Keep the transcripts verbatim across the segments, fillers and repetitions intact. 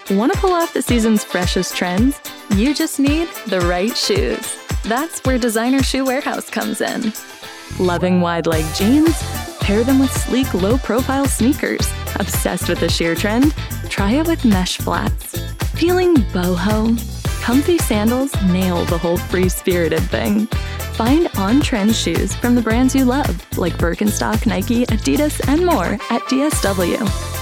Want to pull off the season's freshest trends? You just need the right shoes. That's where Designer Shoe Warehouse comes in. Loving wide-leg jeans? Pair them with sleek, low-profile sneakers. Obsessed with the sheer trend? Try it with mesh flats. Feeling boho? Comfy sandals nail the whole free-spirited thing. Find on-trend shoes from the brands you love, like Birkenstock, Nike, Adidas, and more at D S W.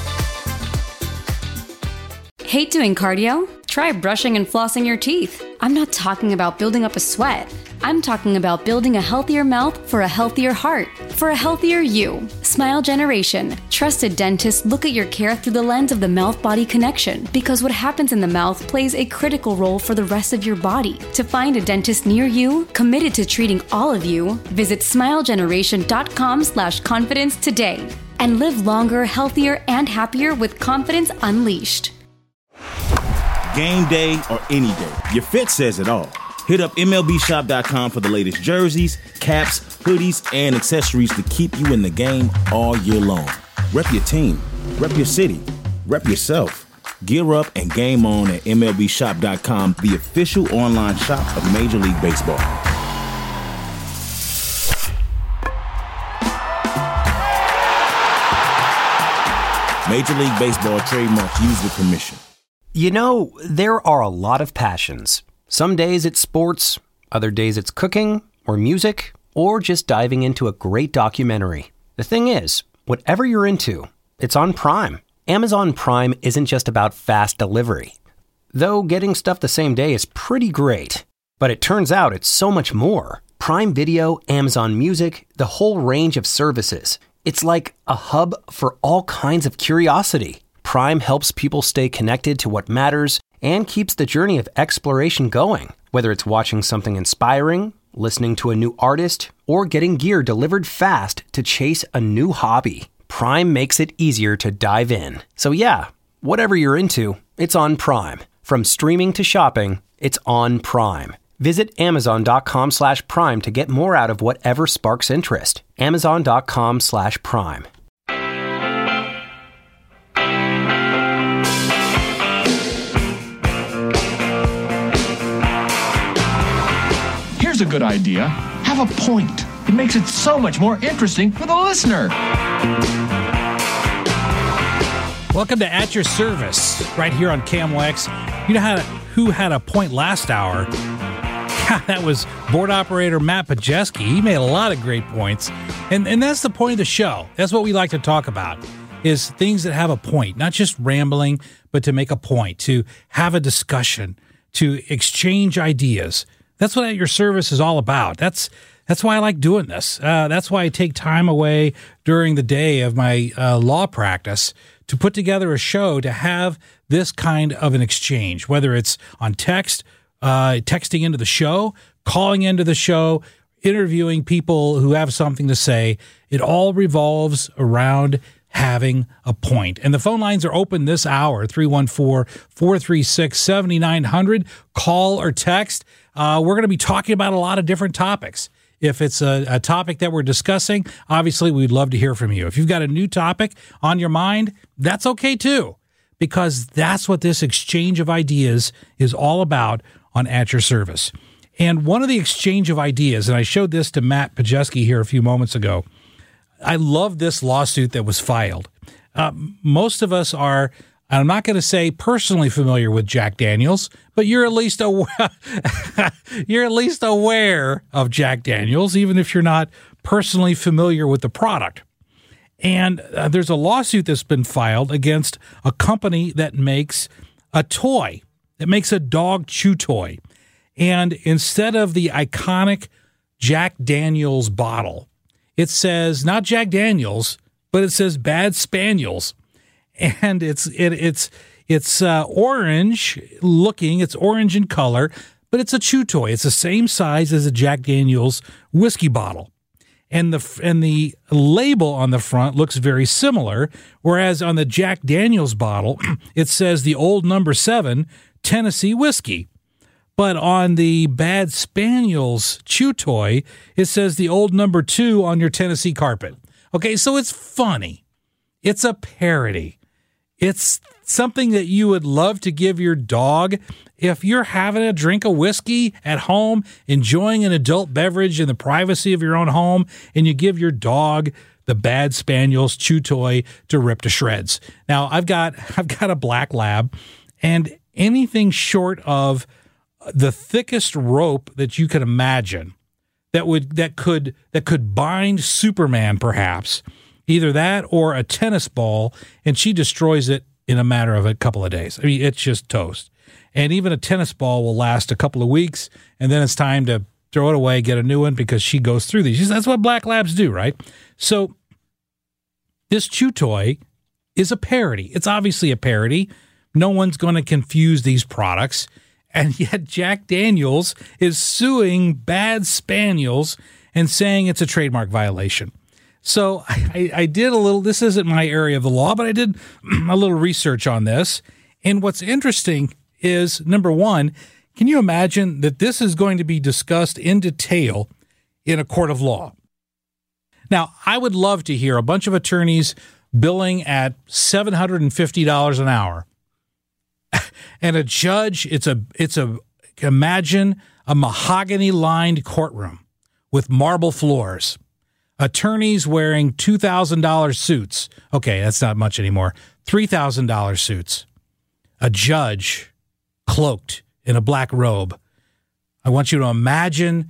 Hate doing cardio? Try brushing and flossing your teeth. I'm not talking about building up a sweat. I'm talking about building a healthier mouth for a healthier heart, for a healthier you. Smile Generation. Trusted dentists look at your care through the lens of the mouth-body connection, because what happens in the mouth plays a critical role for the rest of your body. To find a dentist near you, committed to treating all of you, visit smilegeneration.com slash confidence today. And live longer, healthier, and happier with confidence unleashed. Game day or any day, your fit says it all. Hit up M L B shop dot com for the latest jerseys, caps, hoodies, and accessories to keep you in the game all year long. Rep your team, rep your city, rep yourself. Gear up and game on at M L B shop dot com, the official online shop of Major League Baseball. Major League Baseball trademarks used with permission. You know, there are a lot of passions. Some days it's sports, other days it's cooking, or music, or just diving into a great documentary. The thing is, whatever you're into, it's on Prime. Amazon Prime isn't just about fast delivery. Though getting stuff the same day is pretty great. But it turns out it's so much more. Prime Video, Amazon Music, the whole range of services. It's like a hub for all kinds of curiosity. Prime helps people stay connected to what matters and keeps the journey of exploration going. Whether it's watching something inspiring, listening to a new artist, or getting gear delivered fast to chase a new hobby, Prime makes it easier to dive in. So yeah, whatever you're into, it's on Prime. From streaming to shopping, it's on Prime. Visit amazon.com slash prime to get more out of whatever sparks interest. Amazon.com slash prime. Here's a good idea. Have a point. It makes it so much more interesting for the listener. Welcome to At Your Service, right here on K M O X. You know how to, who had a point last hour? That was board operator Matt Pajeski. He made a lot of great points. And and that's the point of the show. That's what we like to talk about, is things that have a point, not just rambling, but to make a point, to have a discussion, to exchange ideas. That's what At Your Service is all about. That's that's why I like doing this. Uh, that's why I take time away during the day of my uh, law practice to put together a show to have this kind of an exchange, whether it's on text, uh, texting into the show, calling into the show, interviewing people who have something to say. It all revolves around having a point. And the phone lines are open this hour, three one four, four three six, seven nine zero zero. Call or text. Uh, we're going to be talking about a lot of different topics. If it's a, a topic that we're discussing, obviously we'd love to hear from you. If you've got a new topic on your mind, that's okay too, because that's what this exchange of ideas is all about on At Your Service. And one of the exchange of ideas, and I showed this to Matt Pajeski here a few moments ago, I love this lawsuit that was filed. Uh, most of us are, I'm not going to say personally familiar with Jack Daniels, but you're at least aware, you're at least aware of Jack Daniels, even if you're not personally familiar with the product. And uh, there's a lawsuit that's been filed against a company that makes a toy, that makes a dog chew toy. And instead of the iconic Jack Daniels bottle, it says not Jack Daniels, but it says Bad Spaniels. And it's it, it's it's uh, orange looking. It's orange in color, but it's a chew toy. It's the same size as a Jack Daniels whiskey bottle, and the and the label on the front looks very similar. Whereas on the Jack Daniels bottle, it says the old number seven Tennessee whiskey, but on the Bad Spaniels chew toy, it says the old number two on your Tennessee carpet. Okay, so it's funny. It's a parody. It's something that you would love to give your dog. If you're having a drink of whiskey at home, enjoying an adult beverage in the privacy of your own home, and you give your dog the Bad Spaniels chew toy to rip to shreds. Now, I've got I've got a black lab, and anything short of the thickest rope that you could imagine that would that could that could bind Superman, perhaps, either that or a tennis ball, and she destroys it in a matter of a couple of days. I mean, it's just toast. And even a tennis ball will last a couple of weeks, and then it's time to throw it away, get a new one, because she goes through these. That's what black labs do, right? So this chew toy is a parody. It's obviously a parody. No one's going to confuse these products. And yet Jack Daniels is suing Bad Spaniels and saying it's a trademark violation. So I, I did a little, this isn't my area of the law, but I did a little research on this. And what's interesting is, number one, can you imagine that this is going to be discussed in detail in a court of law? Now, I would love to hear a bunch of attorneys billing at seven hundred fifty dollars an hour. And a judge, it's a, it's a, imagine a mahogany-lined courtroom with marble floors. Attorneys wearing two thousand dollars suits. Okay, that's not much anymore. three thousand dollars suits. A judge cloaked in a black robe. I want you to imagine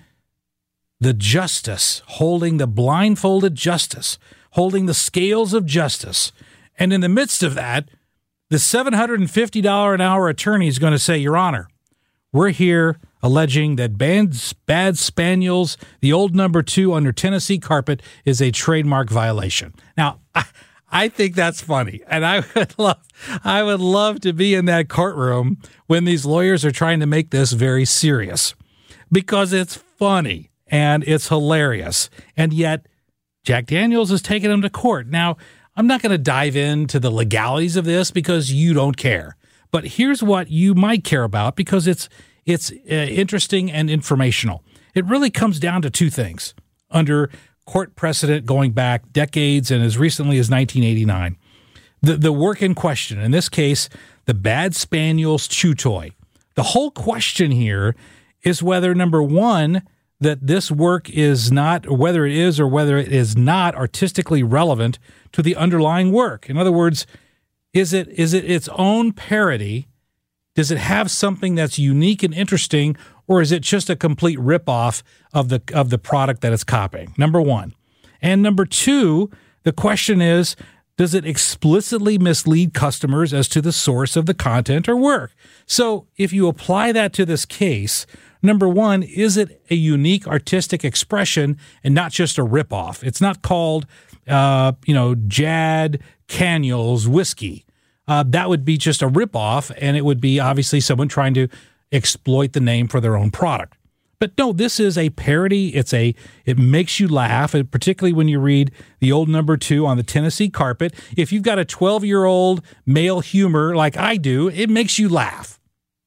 the justice holding the blindfolded justice, holding the scales of justice. And in the midst of that, the seven hundred fifty dollars an hour attorney is going to say, Your Honor, we're here alleging that Bad, Bad Spaniels, the old number two under Tennessee carpet, is a trademark violation. Now, I, I think that's funny, and I would love, I would love to be in that courtroom when these lawyers are trying to make this very serious, because it's funny and it's hilarious, and yet Jack Daniels is taking them to court. Now, I'm not going to dive into the legalities of this because you don't care, but here's what you might care about, because it's It's uh, interesting and informational. It really comes down to two things under court precedent going back decades and as recently as nineteen eighty-nine. The, the work in question, in this case, the Bad Spaniels chew toy. The whole question here is whether, number one, that this work is not, or whether it is or whether it is not artistically relevant to the underlying work. In other words, is it is it its own parody? Does it have something that's unique and interesting, or is it just a complete ripoff of the of the product that it's copying? Number one. And number two, the question is, does it explicitly mislead customers as to the source of the content or work? So if you apply that to this case, number one, is it a unique artistic expression and not just a ripoff? It's not called, uh, you know, Jad Daniels whiskey. Uh, that would be just a ripoff, and it would be obviously someone trying to exploit the name for their own product. But no, this is a parody. It's a it makes you laugh, and particularly when you read the old number two on the Tennessee carpet. If you've got a twelve-year-old male humor like I do, it makes you laugh.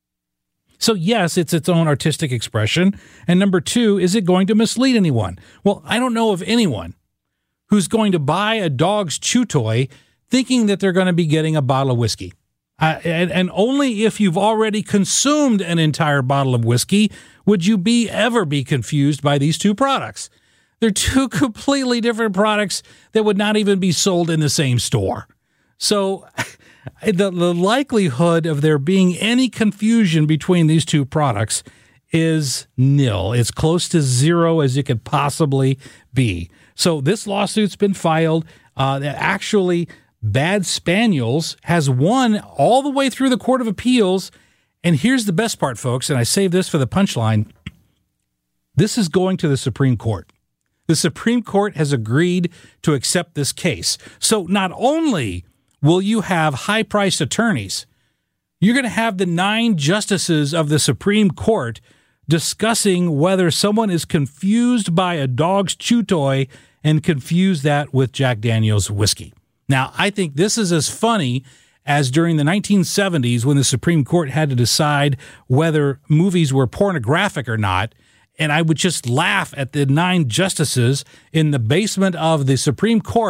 So yes, it's its own artistic expression. And number two, is it going to mislead anyone? Well, I don't know of anyone who's going to buy a dog's chew toy thinking that they're going to be getting a bottle of whiskey. Uh, and, and only if you've already consumed an entire bottle of whiskey would you be ever be confused by these two products. They're two completely different products that would not even be sold in the same store. So the, the likelihood of there being any confusion between these two products is nil. It's close to zero as it could possibly be. So this lawsuit's been filed. Uh, actually, Bad Spaniels has won all the way through the Court of Appeals. And here's the best part, folks, and I save this for the punchline. This is going to the Supreme Court. The Supreme Court has agreed to accept this case. So not only will you have high-priced attorneys, you're going to have the nine justices of the Supreme Court discussing whether someone is confused by a dog's chew toy and confuse that with Jack Daniels whiskey. Now, I think this is as funny as during the nineteen seventies when the Supreme Court had to decide whether movies were pornographic or not. And I would just laugh at the nine justices in the basement of the Supreme Court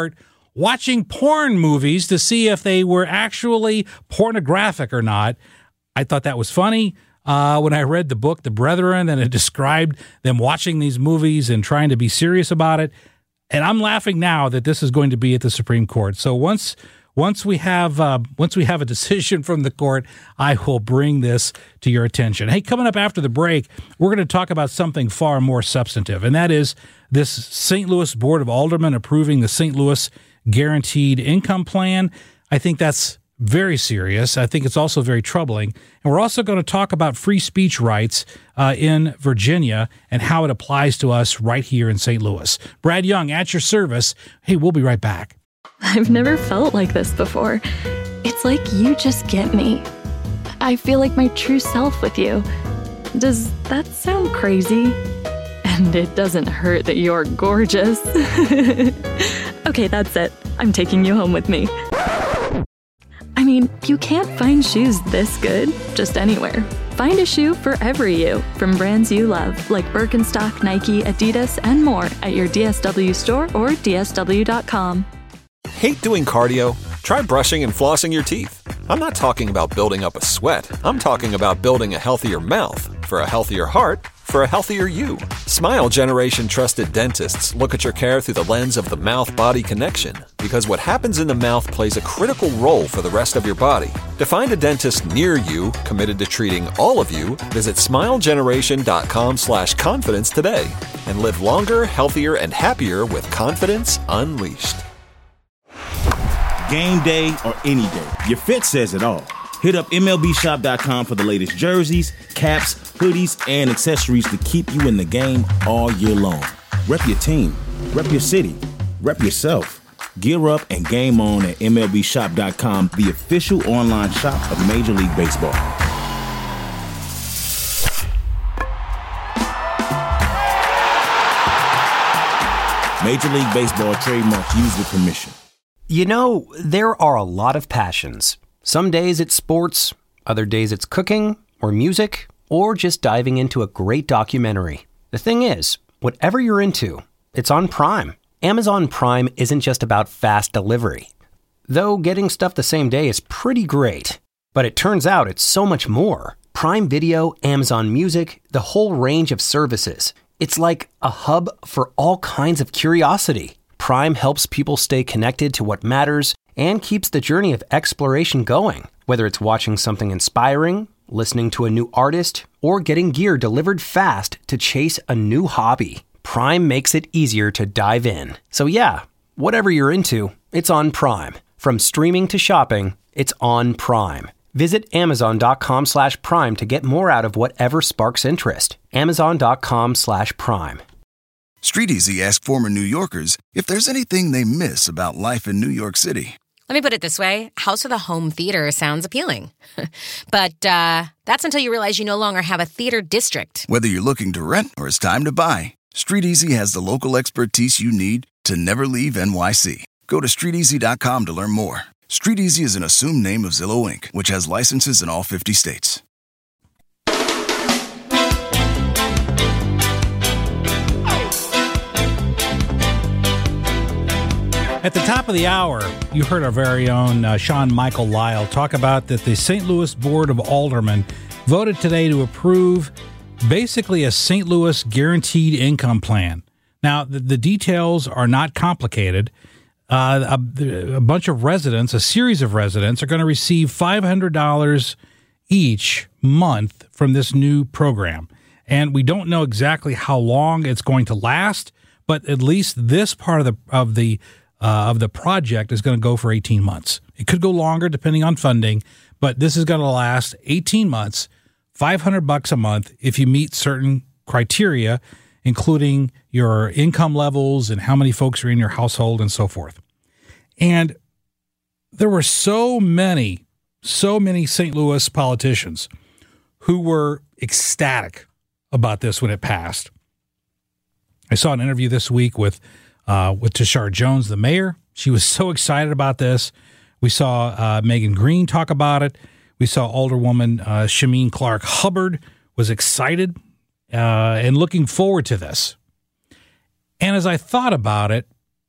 watching porn movies to see if they were actually pornographic or not. I thought that was funny uh, when I read the book, The Brethren, and it described them watching these movies and trying to be serious about it. And I'm laughing now that this is going to be at the Supreme Court. So once once we have uh, once we have a decision from the court, I will bring this to your attention. Hey, coming up after the break, we're going to talk about something far more substantive, and that is this Saint Louis Board of Aldermen approving the Saint Louis Guaranteed Income Plan. I think that's very serious. I think it's also very troubling. And we're also going to talk about free speech rights uh, in Virginia and how it applies to us right here in Saint Louis. Brad Young, at your service. Hey, we'll be right back. I've never felt like this before. It's like you just get me. I feel like my true self with you. Does that sound crazy? And it doesn't hurt that you're gorgeous. Okay, that's it. I'm taking you home with me. I mean, you can't find shoes this good just anywhere. Find a shoe for every you from brands you love, like Birkenstock, Nike, Adidas, and more at your D S W store or D S W dot com. Hate doing cardio? Try brushing and flossing your teeth. I'm not talking about building up a sweat. I'm talking about building a healthier mouth for a healthier heart for a healthier you. Smile Generation trusted dentists look at your care through the lens of the mouth-body connection, because what happens in the mouth plays a critical role for the rest of your body. To find a dentist near you committed to treating all of you, visit smilegeneration.com slash confidence today and live longer, healthier, and happier with confidence unleashed. Game day or any day, your fit says it all. Hit up M L B shop dot com for the latest jerseys, caps, hoodies, and accessories to keep you in the game all year long. Rep your team, rep your city, rep yourself. Gear up and game on at M L B shop dot com, the official online shop of Major League Baseball. Major League Baseball trademark used with permission. You know, there are a lot of passions. Some days it's sports, other days it's cooking or music, or just diving into a great documentary. The thing is, whatever you're into, it's on Prime. Amazon Prime isn't just about fast delivery. Though getting stuff the same day is pretty great. But it turns out it's so much more. Prime Video, Amazon Music, the whole range of services. It's like a hub for all kinds of curiosity. Prime helps people stay connected to what matters and keeps the journey of exploration going. Whether it's watching something inspiring, listening to a new artist, or getting gear delivered fast to chase a new hobby, Prime makes it easier to dive in. So yeah, whatever you're into, it's on Prime. From streaming to shopping, it's on Prime. Visit amazon.com slash prime to get more out of whatever sparks interest. Amazon.com slash prime. StreetEasy asked former New Yorkers if there's anything they miss about life in New York City. Let me put it this way. House with a home theater sounds appealing. But uh, that's until you realize you no longer have a theater district. Whether you're looking to rent or it's time to buy, StreetEasy has the local expertise you need to never leave N Y C. Go to street easy dot com to learn more. StreetEasy is an assumed name of Zillow Incorporated, which has licenses in all fifty states. At the top of the hour, you heard our very own uh, Sean Michael Lyle talk about that the Saint Louis Board of Aldermen voted today to approve basically a Saint Louis Guaranteed Income Plan. Now, the, the details are not complicated. Uh, a, a bunch of residents, a series of residents, are going to receive five hundred dollars each month from this new program. And we don't know exactly how long it's going to last, but at least this part of the of the Uh, of the project is going to go for eighteen months. It could go longer depending on funding, but this is going to last eighteen months, five hundred bucks a month if you meet certain criteria, including your income levels and how many folks are in your household and so forth. And there were so many, so many Saint Louis politicians who were ecstatic about this when it passed. I saw an interview this week with Uh, with Tashar Jones, the mayor. She was so excited about this. We saw uh, Megan Green talk about it. We saw Alderwoman uh, Shameen Clark Hubbard was excited uh, and looking forward to this. And as I thought about it,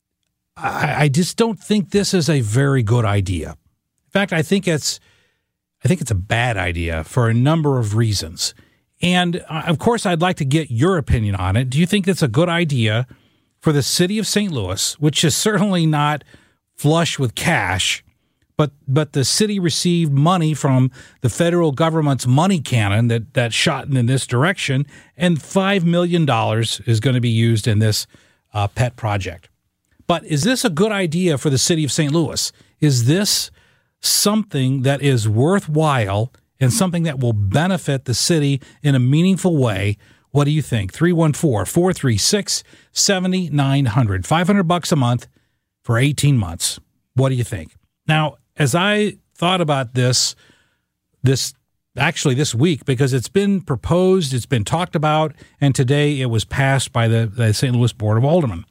I, I just don't think this is a very good idea. In fact, I think it's I think it's a bad idea for a number of reasons. And uh, of course, I'd like to get your opinion on it. Do you think it's a good idea for the city of Saint Louis, which is certainly not flush with cash, but but the city received money from the federal government's money cannon that, that shot in this direction, and five million dollars is going to be used in this uh, pet project. But is this a good idea for the city of Saint Louis? Is this something that is worthwhile and something that will benefit the city in a meaningful way? What do you think? three one four, four three six, seven nine zero zero. five hundred bucks a month for eighteen months. What do you think? Now, as I thought about this, this actually this week, because it's been proposed, it's been talked about, and today it was passed by the, the Saint Louis Board of Aldermen,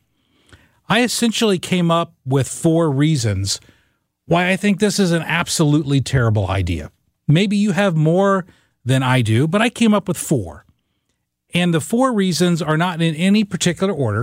I essentially came up with four reasons why I think this is an absolutely terrible idea. Maybe you have more than I do, but I came up with four. And the four reasons are not in any particular order,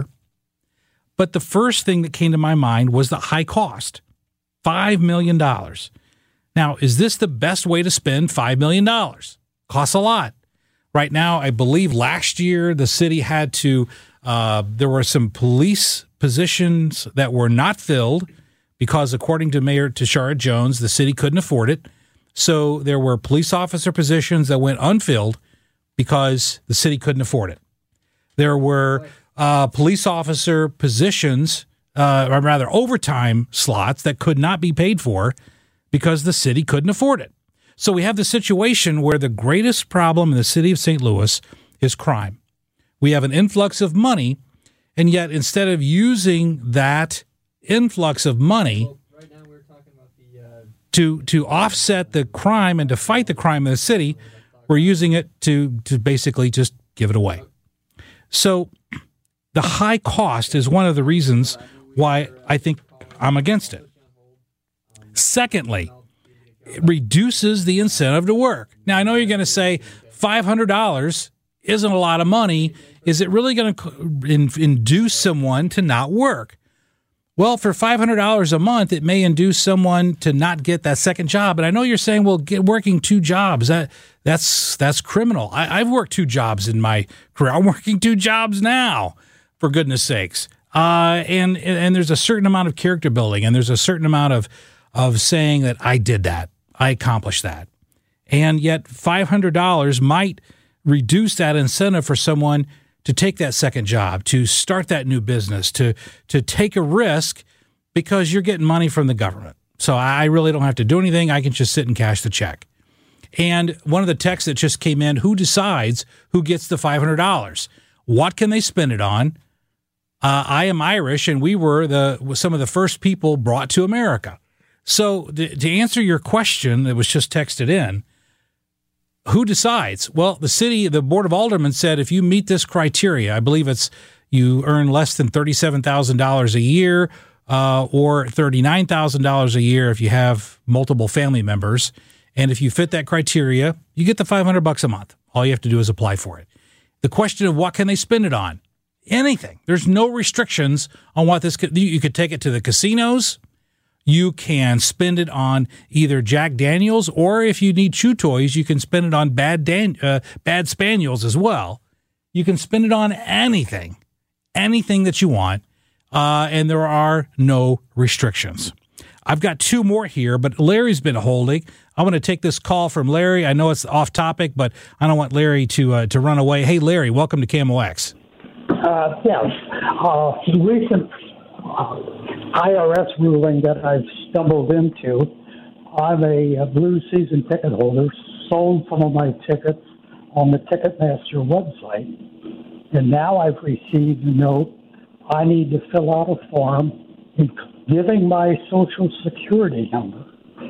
but the first thing that came to my mind was the high cost, five million dollars. Now, is this the best way to spend five million dollars? Costs a lot. Right now, I believe last year the city had to, uh, there were some police positions that were not filled because, according to Mayor Tashara Jones, the city couldn't afford it. So there were police officer positions that went unfilled because the city couldn't afford it. There were uh, police officer positions, uh, or rather overtime slots that could not be paid for because the city couldn't afford it. So we have the situation where the greatest problem in the city of Saint Louis is crime. We have an influx of money, and yet instead of using that influx of money to to offset the crime and to fight the crime in the city, we're using it to to basically just give it away. So the high cost is one of the reasons why I think I'm against it. Secondly, it reduces the incentive to work. Now, I know you're going to say five hundred dollars isn't a lot of money. Is it really going to induce someone to not work? Well, for five hundred dollars a month, it may induce someone to not get that second job. And I know you're saying, well, get working two jobs, that that's that's criminal. I, I've worked two jobs in my career. I'm working two jobs now, for goodness sakes. Uh, and and there's a certain amount of character building, and there's a certain amount of of saying that I did that, I accomplished that. And yet five hundred dollars might reduce that incentive for someone to take that second job, to start that new business, to to take a risk because you're getting money from the government. So I really don't have to do anything. I can just sit and cash the check. And one of the texts that just came in, who decides who gets the five hundred dollars? What can they spend it on? Uh, I am Irish, and we were the some of the first people brought to America. So to, to answer your question that was just texted in, who decides? Well, the city, the Board of Aldermen said if you meet this criteria, I believe it's you earn less than thirty-seven thousand dollars a year uh, or thirty-nine thousand dollars a year if you have multiple family members. And if you fit that criteria, you get the five hundred bucks a month. All you have to do is apply for it. The question of what can they spend it on? Anything. There's no restrictions on what this could. You could take it to the casinos. You can spend it on either Jack Daniels, or if you need chew toys, you can spend it on bad Dan, uh, bad spaniels as well. You can spend it on anything, anything that you want, uh, and there are no restrictions. I've got two more here, but Larry's been holding. I want to take this call from Larry. I know it's off topic, but I don't want Larry to uh, to run away. Hey, Larry, welcome to K M O X. Uh, yes, uh, the recent uh, I R S ruling that I've stumbled into. I'm a, a blue season ticket holder, sold some of my tickets on the Ticketmaster website, and now I've received a note I need to fill out a form giving my Social Security number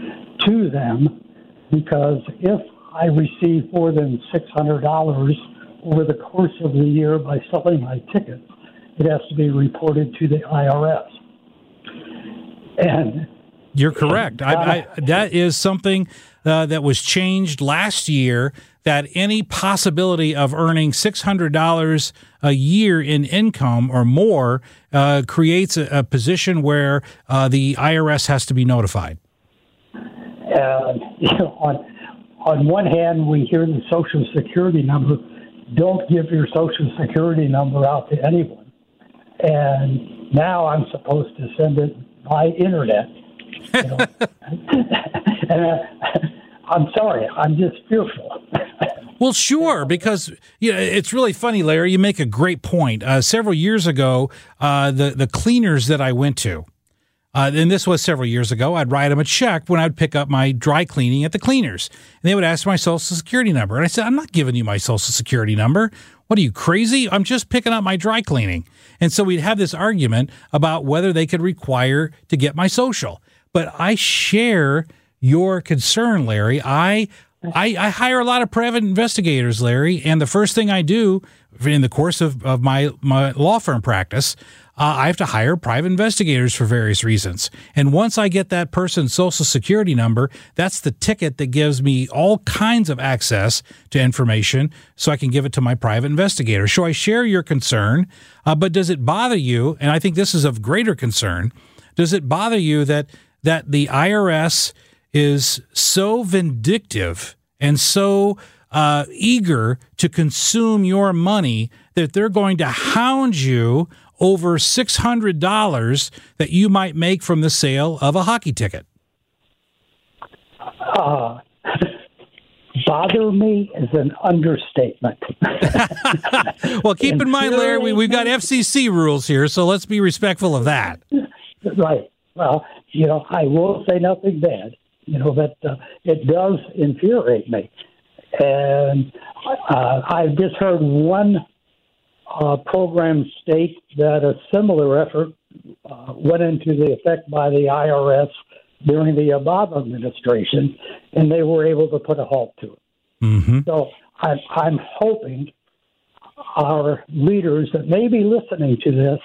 to them, because if I receive more than six hundred dollars over the course of the year by selling my tickets, it has to be reported to the I R S. And you're correct. I, I, that is something uh, that was changed last year that any possibility of earning six hundred dollars a year in income or more uh, creates a, a position where uh, the I R S has to be notified. Uh, you know, on on one hand, we hear the Social Security number. Don't give your Social Security number out to anyone. And now I'm supposed to send it by internet. You know? and uh, I'm sorry, I'm just fearful. Well, sure, because you know, it's really funny, Larry. You make a great point. Uh, several years ago, uh, the, the cleaners that I went to, uh, and this was several years ago, I'd write them a check when I'd pick up my dry cleaning at the cleaners. And they would ask for my Social Security number. And I said, I'm not giving you my Social Security number. What are you, crazy? I'm just picking up my dry cleaning. And so we'd have this argument about whether they could require to get my social. But I share your concern, Larry. I I, I hire a lot of private investigators, Larry, and the first thing I do in the course of, of my, my law firm practice, uh, I have to hire private investigators for various reasons. And once I get that person's Social Security number, that's the ticket that gives me all kinds of access to information so I can give it to my private investigator. So I share your concern, uh, but does it bother you, and I think this is of greater concern, does it bother you that that the I R S is so vindictive and so uh, eager to consume your money that they're going to hound you over six hundred dollars that you might make from the sale of a hockey ticket? Uh, bother me is an understatement. Well, keep in mind, Larry, we, we've got F C C rules here, so let's be respectful of that. Right. Well, you know, I will say nothing bad. You know, that uh, it does infuriate me. And uh, I've just heard one uh, program state that a similar effort uh, went into the effect by the I R S during the Obama administration, and they were able to put a halt to it. Mm-hmm. So I'm, I'm hoping our leaders that may be listening to this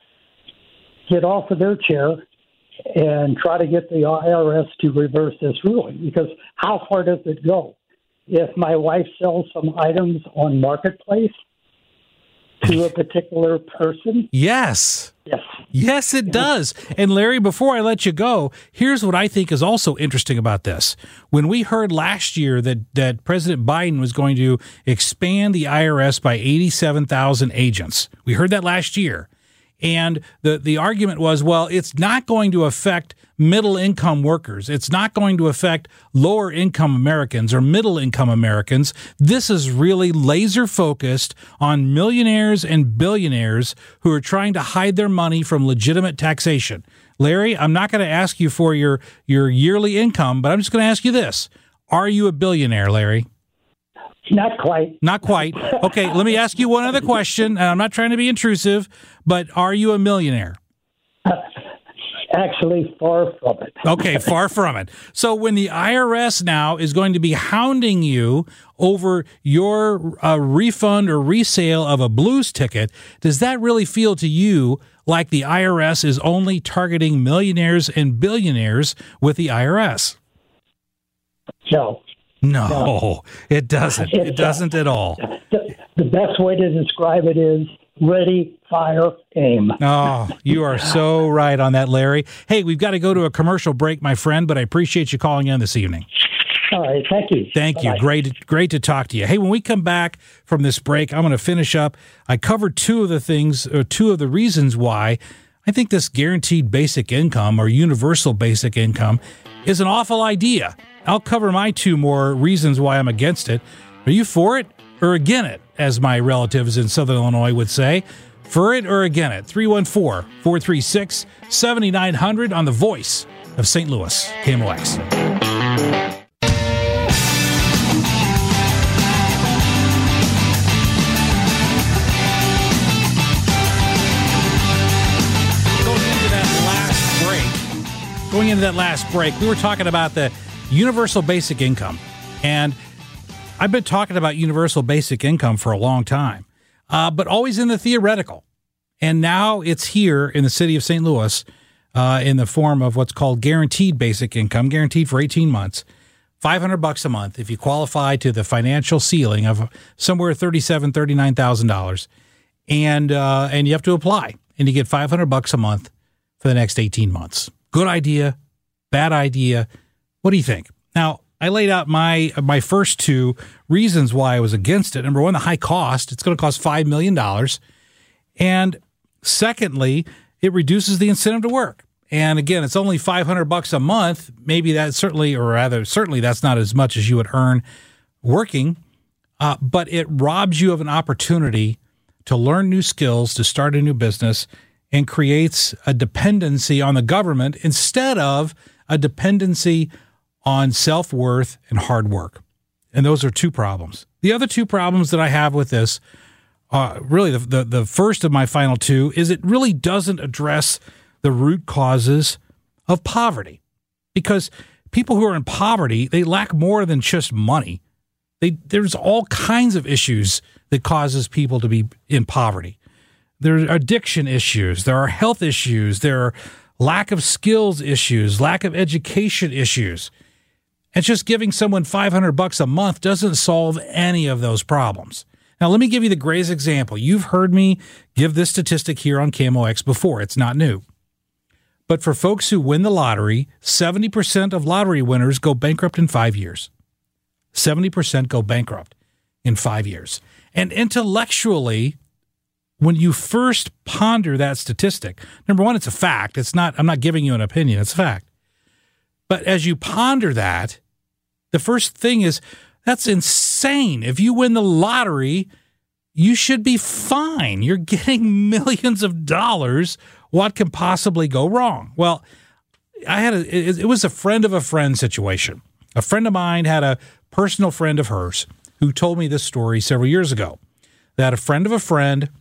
get off of their chair and try to get the I R S to reverse this ruling, because how far does it go? If my wife sells some items on Marketplace to a particular person? Yes. Yes. Yes, it does. And Larry, before I let you go, here's what I think is also interesting about this. When we heard last year that, that President Biden was going to expand the I R S by eighty-seven thousand agents, we heard that last year. And the, the argument was, well, it's not going to affect middle-income workers. It's not going to affect lower-income Americans or middle-income Americans. This is really laser-focused on millionaires and billionaires who are trying to hide their money from legitimate taxation. Larry, I'm not going to ask you for your, your yearly income, but I'm just going to ask you this. Are you a billionaire, Larry? Not quite. Not quite. Okay, let me ask you one other question, and I'm not trying to be intrusive, but are you a millionaire? Uh, actually, far from it. Okay, far from it. So when the I R S now is going to be hounding you over your uh, refund or resale of a Blues ticket, does that really feel to you like the I R S is only targeting millionaires and billionaires with the I R S? No. No, no, it doesn't. It doesn't at all. The, the best way to describe it is ready, fire, aim. Oh, you are so right on that, Larry. Hey, we've got to go to a commercial break, my friend, but I appreciate you calling in this evening. All right, thank you. Thank Bye-bye. you. Great, great to talk to you. Hey, when we come back from this break, I'm going to finish up. I covered two of the things, or two of the reasons why I think this guaranteed basic income or universal basic income is an awful idea. I'll cover my two more reasons why I'm against it. Are you for it or against it, as my relatives in Southern Illinois would say? For it or against it? three one four, four three six, seven nine zero zero on the Voice of Saint Louis, K M O X. Going into that last break, we were talking about the universal basic income. And I've been talking about universal basic income for a long time, uh, but always in the theoretical. And now it's here in the city of Saint Louis uh, in the form of what's called guaranteed basic income, guaranteed for eighteen months, five hundred bucks a month if you qualify to the financial ceiling of somewhere thirty-seven thousand dollars, thirty-nine thousand dollars, and uh, and you have to apply, and you get five hundred bucks a month for the next eighteen months. Good idea, bad idea. What do you think? Now, I laid out my my first two reasons why I was against it. Number one, the high cost. It's going to cost five million dollars. And secondly, it reduces the incentive to work. And again, it's only five hundred bucks a month. Maybe that's certainly, or rather, certainly that's not as much as you would earn working. Uh, but it robs you of an opportunity to learn new skills, to start a new business, and creates a dependency on the government instead of a dependency on self-worth and hard work. And those are two problems. The other two problems that I have with this, uh, really the, the, the first of my final two, is it really doesn't address the root causes of poverty. Because people who are in poverty, they lack more than just money. They, there's all kinds of issues that causes people to be in poverty. There are addiction issues. There are health issues. There are lack of skills issues, lack of education issues. And just giving someone five hundred bucks a month doesn't solve any of those problems. Now, let me give you the greatest example. You've heard me give this statistic here on K M O X before. It's not new. But for folks who win the lottery, seventy percent of lottery winners go bankrupt in five years. seventy percent go bankrupt in five years. And intellectually, when you first ponder that statistic, number one, it's a fact. It's not, I'm not giving you an opinion. It's a fact. But as you ponder that, the first thing is, that's insane. If you win the lottery, you should be fine. You're getting millions of dollars. What can possibly go wrong? Well, I had a, it, it was a friend of a friend situation. A friend of mine had a personal friend of hers who told me this story several years ago, that a friend of a friend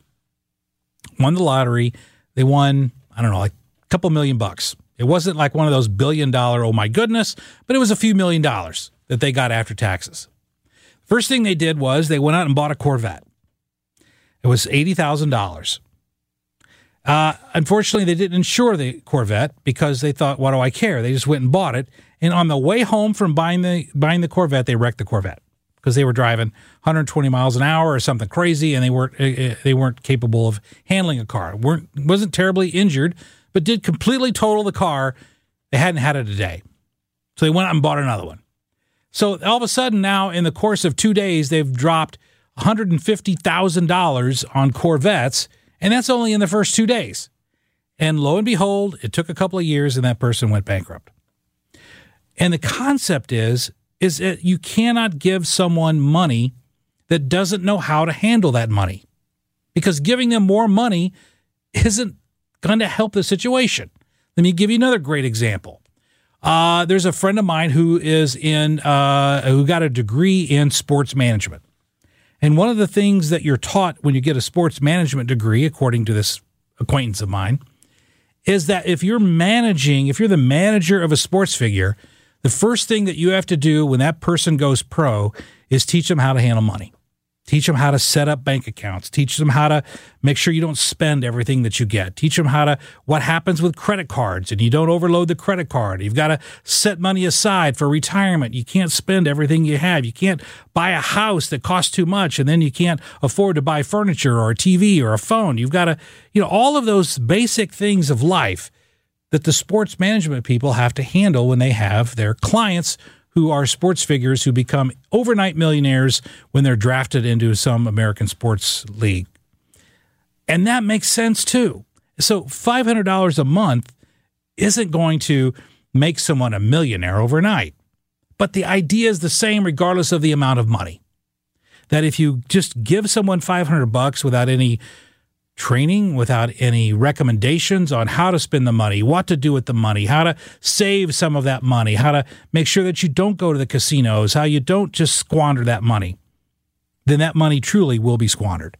won the lottery. They won, I don't know, like a couple million bucks. It wasn't like one of those billion dollar, oh my goodness, but it was a few million dollars that they got after taxes. First thing they did was they went out and bought a Corvette. It was eighty thousand dollars. Uh, unfortunately, they didn't insure the Corvette because they thought, what do I care? They just went and bought it. And on the way home from buying the buying the Corvette, they wrecked the Corvette because they were driving one hundred twenty miles an hour or something crazy, and they weren't they weren't capable of handling a car. weren't wasn't terribly injured, but did completely total the car. They hadn't had it a day. So they went out and bought another one. So all of a sudden now, in the course of two days, they've dropped one hundred fifty thousand dollars on Corvettes, and that's only in the first two days. And lo and behold, it took a couple of years, and that person went bankrupt. And the concept is, is that you cannot give someone money that doesn't know how to handle that money, because giving them more money isn't going to help the situation. Let me give you another great example. Uh, there's a friend of mine who is in, uh, who got a degree in sports management. And one of the things that you're taught when you get a sports management degree, according to this acquaintance of mine, is that if you're managing, if you're the manager of a sports figure, the first thing that you have to do when that person goes pro is teach them how to handle money. Teach them how to set up bank accounts. Teach them how to make sure you don't spend everything that you get. Teach them how to, what happens with credit cards, and you don't overload the credit card. You've got to set money aside for retirement. You can't spend everything you have. You can't buy a house that costs too much, and then you can't afford to buy furniture or a T V or a phone. You've got to, you know, all of those basic things of life that the sports management people have to handle when they have their clients who are sports figures who become overnight millionaires when they're drafted into some American sports league. And that makes sense too. So five hundred dollars a month isn't going to make someone a millionaire overnight. But the idea is the same regardless of the amount of money. That if you just give someone five hundred bucks without any training, without any recommendations on how to spend the money, what to do with the money, how to save some of that money, how to make sure that you don't go to the casinos, how you don't just squander that money, then that money truly will be squandered.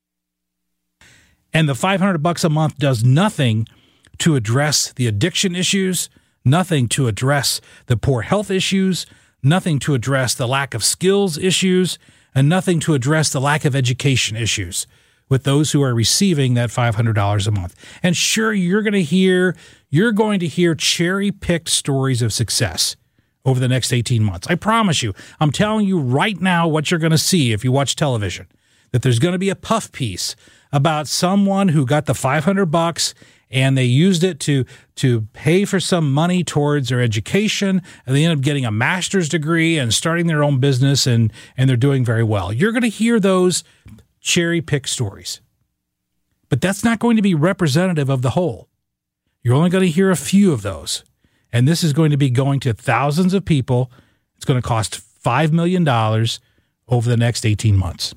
And the five hundred bucks a month does nothing to address the addiction issues, nothing to address the poor health issues, nothing to address the lack of skills issues, and nothing to address the lack of education issues with those who are receiving that five hundred dollars a month. And sure, you're going to hear, you're going to hear cherry-picked stories of success. over the next eighteen months. I promise you. I'm telling you right now what you're going to see if you watch television, that there's going to be a puff piece about someone who got the five hundred bucks and they used it to to pay for some money towards their education, and they end up getting a master's degree and starting their own business, and, and they're doing very well. You're going to hear those cherry-pick stories. But that's not going to be representative of the whole. You're only going to hear a few of those. And this is going to be going to thousands of people. It's going to cost five million dollars over the next eighteen months.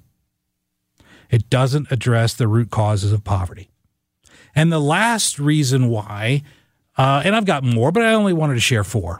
It doesn't address the root causes of poverty. And the last reason why, uh, and I've got more, but I only wanted to share four.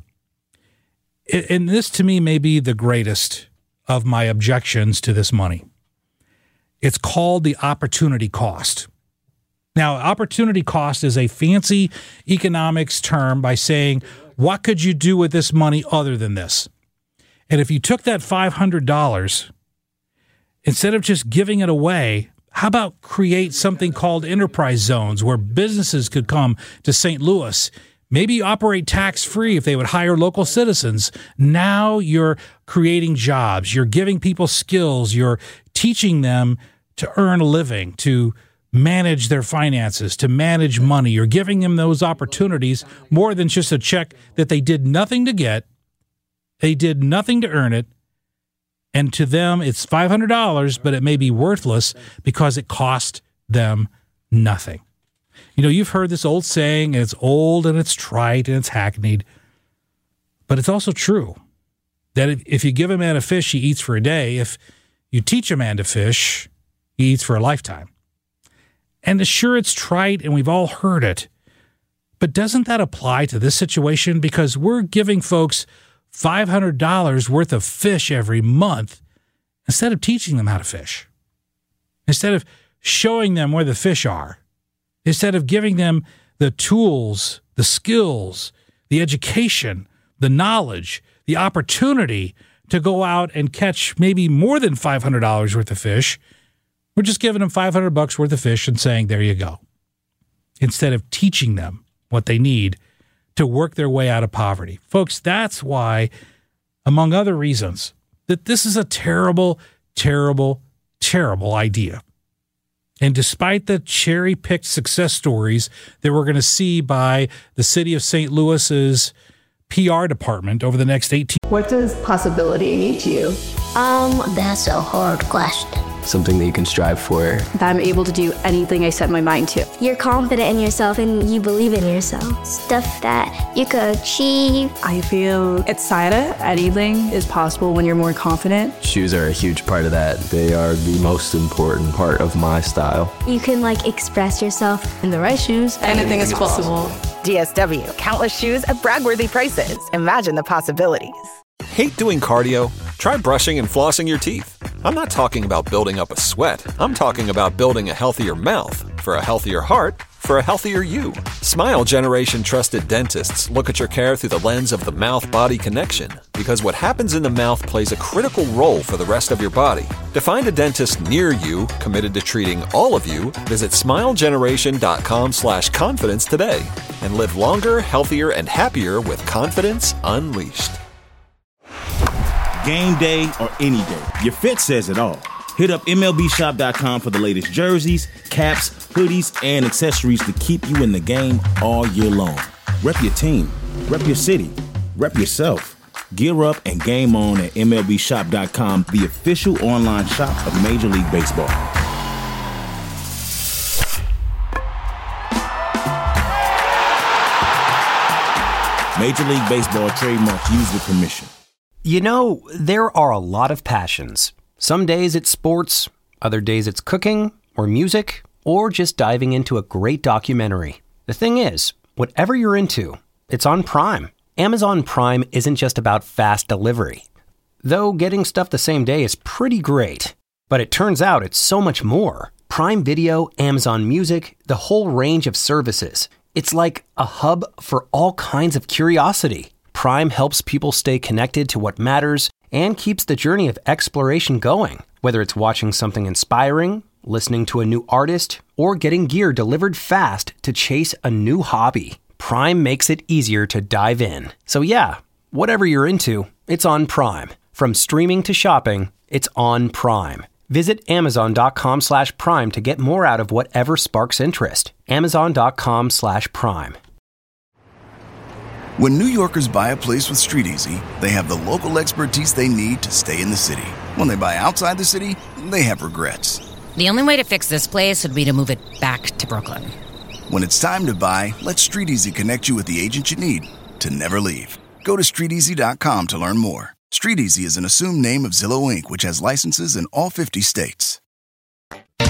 And this to me may be the greatest of my objections to this money. It's called the opportunity cost. Now, opportunity cost is a fancy economics term by saying, what could you do with this money other than this? And if you took that five hundred dollars, instead of just giving it away, how about create something called enterprise zones where businesses could come to Saint Louis, maybe operate tax-free if they would hire local citizens. Now you're creating jobs. You're giving people skills. You're teaching them to earn a living, to manage their finances, to manage money. You're giving them those opportunities more than just a check that they did nothing to get. They did nothing to earn it. And to them, it's five hundred dollars, but it may be worthless because it cost them nothing. You know, you've heard this old saying, and it's old and it's trite and it's hackneyed, but it's also true that if, if you give a man a fish, he eats for a day. If you teach a man to fish, he eats for a lifetime. And sure, it's trite and we've all heard it, but doesn't that apply to this situation? Because we're giving folks five hundred dollars worth of fish every month instead of teaching them how to fish, instead of showing them where the fish are, instead of giving them the tools, the skills, the education, the knowledge, the opportunity to go out and catch maybe more than five hundred dollars worth of fish. We're just giving them five hundred bucks worth of fish and saying, there you go, instead of teaching them what they need to work their way out of poverty. Folks, that's why, among other reasons, that this is a terrible, terrible, terrible idea. And despite the cherry-picked success stories that we're going to see by the city of Saint Louis's P R department over the next eighteen... What does possibility mean to you? Um, that's a hard question. Something that you can strive for. That I'm able to do anything I set my mind to. You're confident in yourself and you believe in yourself. Stuff that you could achieve. I feel excited. Anything is possible when you're more confident. Shoes are a huge part of that. They are the most important part of my style. You can like express yourself. In the right shoes, anything is possible. D S W, countless shoes at brag-worthy prices. Imagine the possibilities. Hate doing cardio? Try brushing and flossing your teeth. I'm not talking about building up a sweat. I'm talking about building a healthier mouth. For a healthier heart, for a healthier you. Smile Generation trusted dentists look at your care through the lens of the mouth-body connection, because what happens in the mouth plays a critical role for the rest of your body. To find a dentist near you committed to treating all of you, visit smilegeneration.com slash confidence today and live longer, healthier, and happier with confidence unleashed. Game day or any day, your fit says it all. Hit up M L B shop dot com for the latest jerseys, caps, hoodies, and accessories to keep you in the game all year long. Rep your team, rep your city, rep yourself. Gear up and game on at M L B shop dot com, the official online shop of Major League Baseball. Major League Baseball trademarks used with permission. You know, there are a lot of passions. Some days it's sports, other days it's cooking or music, or just diving into a great documentary. The thing is, whatever you're into, it's on Prime. Amazon Prime isn't just about fast delivery. Though getting stuff the same day is pretty great. But it turns out it's so much more. Prime Video, Amazon Music, the whole range of services. It's like a hub for all kinds of curiosity. Prime helps people stay connected to what matters and keeps the journey of exploration going. Whether it's watching something inspiring, listening to a new artist, or getting gear delivered fast to chase a new hobby, Prime makes it easier to dive in. So yeah, Whatever you're into, it's on Prime. From streaming to shopping, it's on Prime. Visit amazon.com slash prime to get more out of whatever sparks interest. Amazon.com slash prime. When New Yorkers buy a place with StreetEasy, they have the local expertise they need to stay in the city. When they buy outside the city, they have regrets. The only way to fix this place would be to move it back to Brooklyn. When it's time to buy, let StreetEasy connect you with the agent you need to never leave. Go to street easy dot com to learn more. StreetEasy is an assumed name of Zillow Incorporated, which has licenses in all fifty states. Going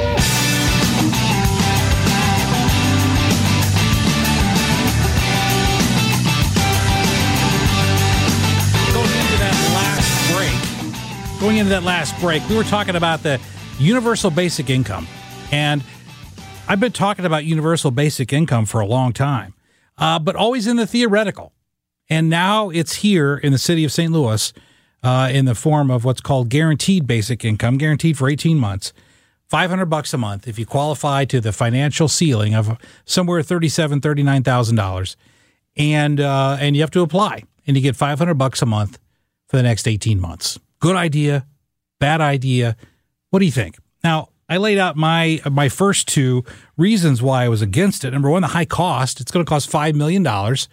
into that last break, going into that last break, we were talking about the universal basic income. And I've been talking about universal basic income for a long time, uh, but always in the theoretical. And now it's here in the city of Saint Louis uh, in the form of what's called guaranteed basic income, guaranteed for eighteen months, five hundred bucks a month if you qualify to the financial ceiling of somewhere thirty-seven thousand dollars, thirty-nine thousand dollars. And uh, and you have to apply, and you get five hundred bucks a month for the next eighteen months. Good idea, bad idea. What do you think? Now, I laid out my my first two reasons why I was against it. Number one, the high cost. It's going to cost five million dollars.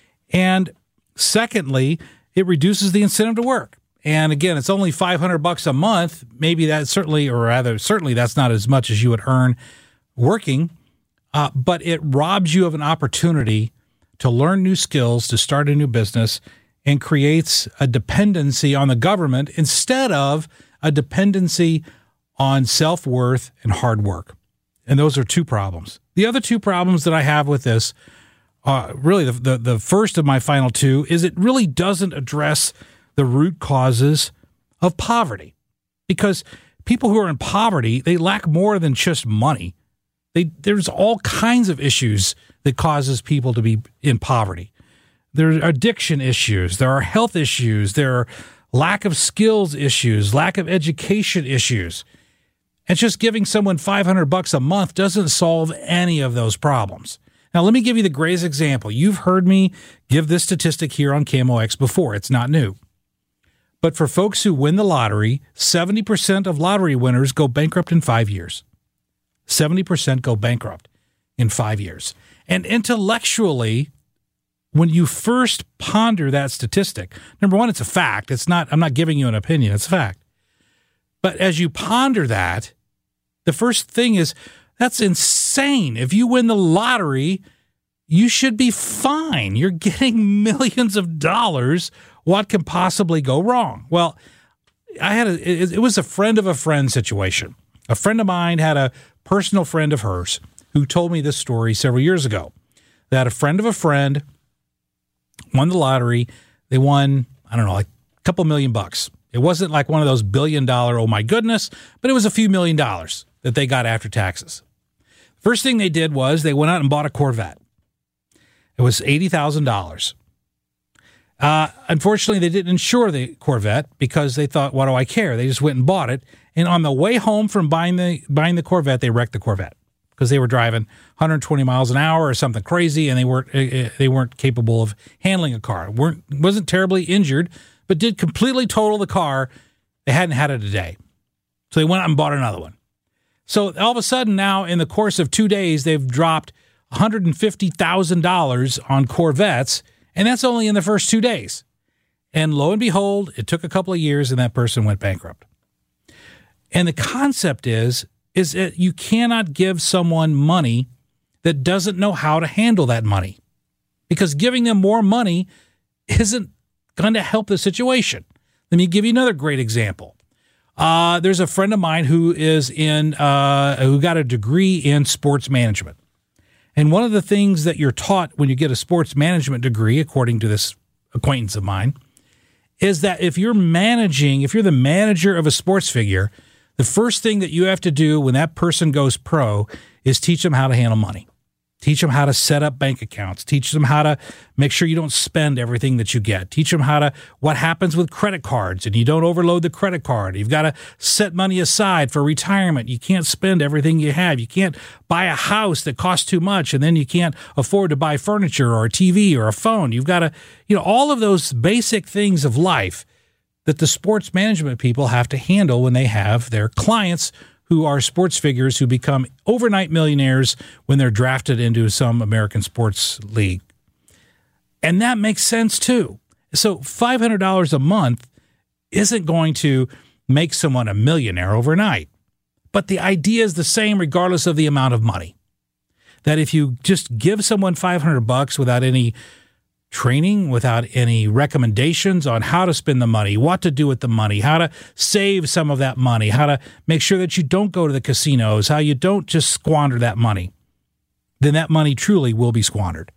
And secondly, it reduces the incentive to work. And again, it's only five hundred bucks a month. Maybe that's certainly, or rather, certainly that's not as much as you would earn working. Uh, but it robs you of an opportunity to learn new skills, to start a new business, and creates a dependency on the government instead of a dependency on self-worth and hard work. And those are two problems. The other two problems that I have with this, uh, really the, the, the first of my final two, is it really doesn't address the root causes of poverty. Because people who are in poverty, they lack more than just money. They, there's all kinds of issues that causes people to be in poverty. There are addiction issues. There are health issues. There are lack of skills issues, lack of education issues. And just giving someone five hundred bucks a month doesn't solve any of those problems. Now, let me give you the greatest example. You've heard me give this statistic here on K M O X before. It's not new. But for folks who win the lottery, seventy percent of lottery winners go bankrupt in five years. seventy percent go bankrupt in five years. And intellectually, when you first ponder that statistic, number one, it's a fact. It's not, I'm not giving you an opinion. It's a fact. But as you ponder that, the first thing is, that's insane. If you win the lottery, you should be fine. You're getting millions of dollars. What can possibly go wrong? Well, I had a, it, it was a friend of a friend situation. A friend of mine had a personal friend of hers who told me this story several years ago, that a friend of a friend won the lottery. They won, I don't know, like a couple million bucks. It wasn't like one of those billion dollar, oh my goodness, but it was a few million dollars that they got after taxes. First thing they did was they went out and bought a Corvette. It was eighty thousand dollars. Uh, unfortunately, they didn't insure the Corvette because they thought, what do I care? They just went and bought it. And on the way home from buying the buying the Corvette, they wrecked the Corvette because they were driving one hundred twenty miles an hour or something crazy, and they weren't uh, they weren't capable of handling a car. weren't wasn't terribly injured, but did completely total the car. They hadn't had it a day, so they went out and bought another one. So all of a sudden, now in the course of two days, they've dropped one hundred fifty thousand dollars on Corvettes. And that's only in the first two days. And lo and behold, it took a couple of years and that person went bankrupt. And the concept is, is that you cannot give someone money that doesn't know how to handle that money. Because giving them more money isn't going to help the situation. Let me give you another great example. Uh, there's a friend of mine who is in, uh, who got a degree in sports management. And one of the things that you're taught when you get a sports management degree, according to this acquaintance of mine, is that if you're managing, if you're the manager of a sports figure, the first thing that you have to do when that person goes pro is teach them how to handle money. Teach them how to set up bank accounts. Teach them how to make sure you don't spend everything that you get. Teach them how to, what happens with credit cards and you don't overload the credit card. You've got to set money aside for retirement. You can't spend everything you have. You can't buy a house that costs too much and then you can't afford to buy furniture or a T V or a phone. You've got to, you know, all of those basic things of life that the sports management people have to handle when they have their clients who are sports figures who become overnight millionaires when they're drafted into some American sports league. And that makes sense too. So five hundred dollars a month isn't going to make someone a millionaire overnight. But the idea is the same regardless of the amount of money. That if you just give someone five hundred bucks without any training, without any recommendations on how to spend the money, what to do with the money, how to save some of that money, how to make sure that you don't go to the casinos, how you don't just squander that money, then that money truly will be squandered.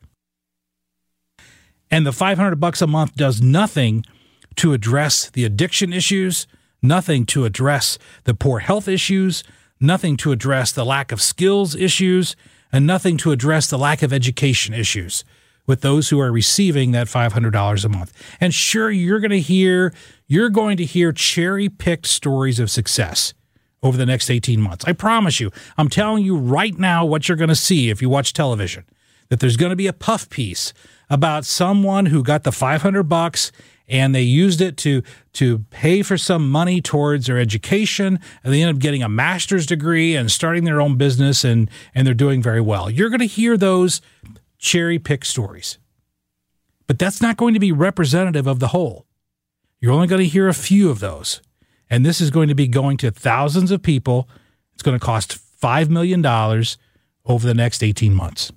And the five hundred bucks a month does nothing to address the addiction issues, nothing to address the poor health issues, nothing to address the lack of skills issues, and nothing to address the lack of education issues with those who are receiving that five hundred dollars a month. And sure, you're going to hear, you're going to hear cherry-picked stories of success over the next eighteen months. I promise you. I'm telling you right now what you're going to see if you watch television, that there's going to be a puff piece about someone who got the five hundred bucks and they used it to to pay for some money towards their education, and they end up getting a master's degree and starting their own business, and and they're doing very well. You're going to hear those cherry-pick stories. But that's not going to be representative of the whole. You're only going to hear a few of those. And this is going to be going to thousands of people. It's going to cost five million dollars over the next eighteen months.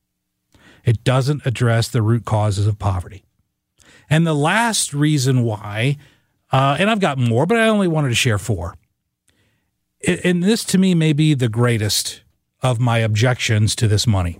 It doesn't address the root causes of poverty. And the last reason why, uh, and I've got more, but I only wanted to share four. And this to me may be the greatest of my objections to this money.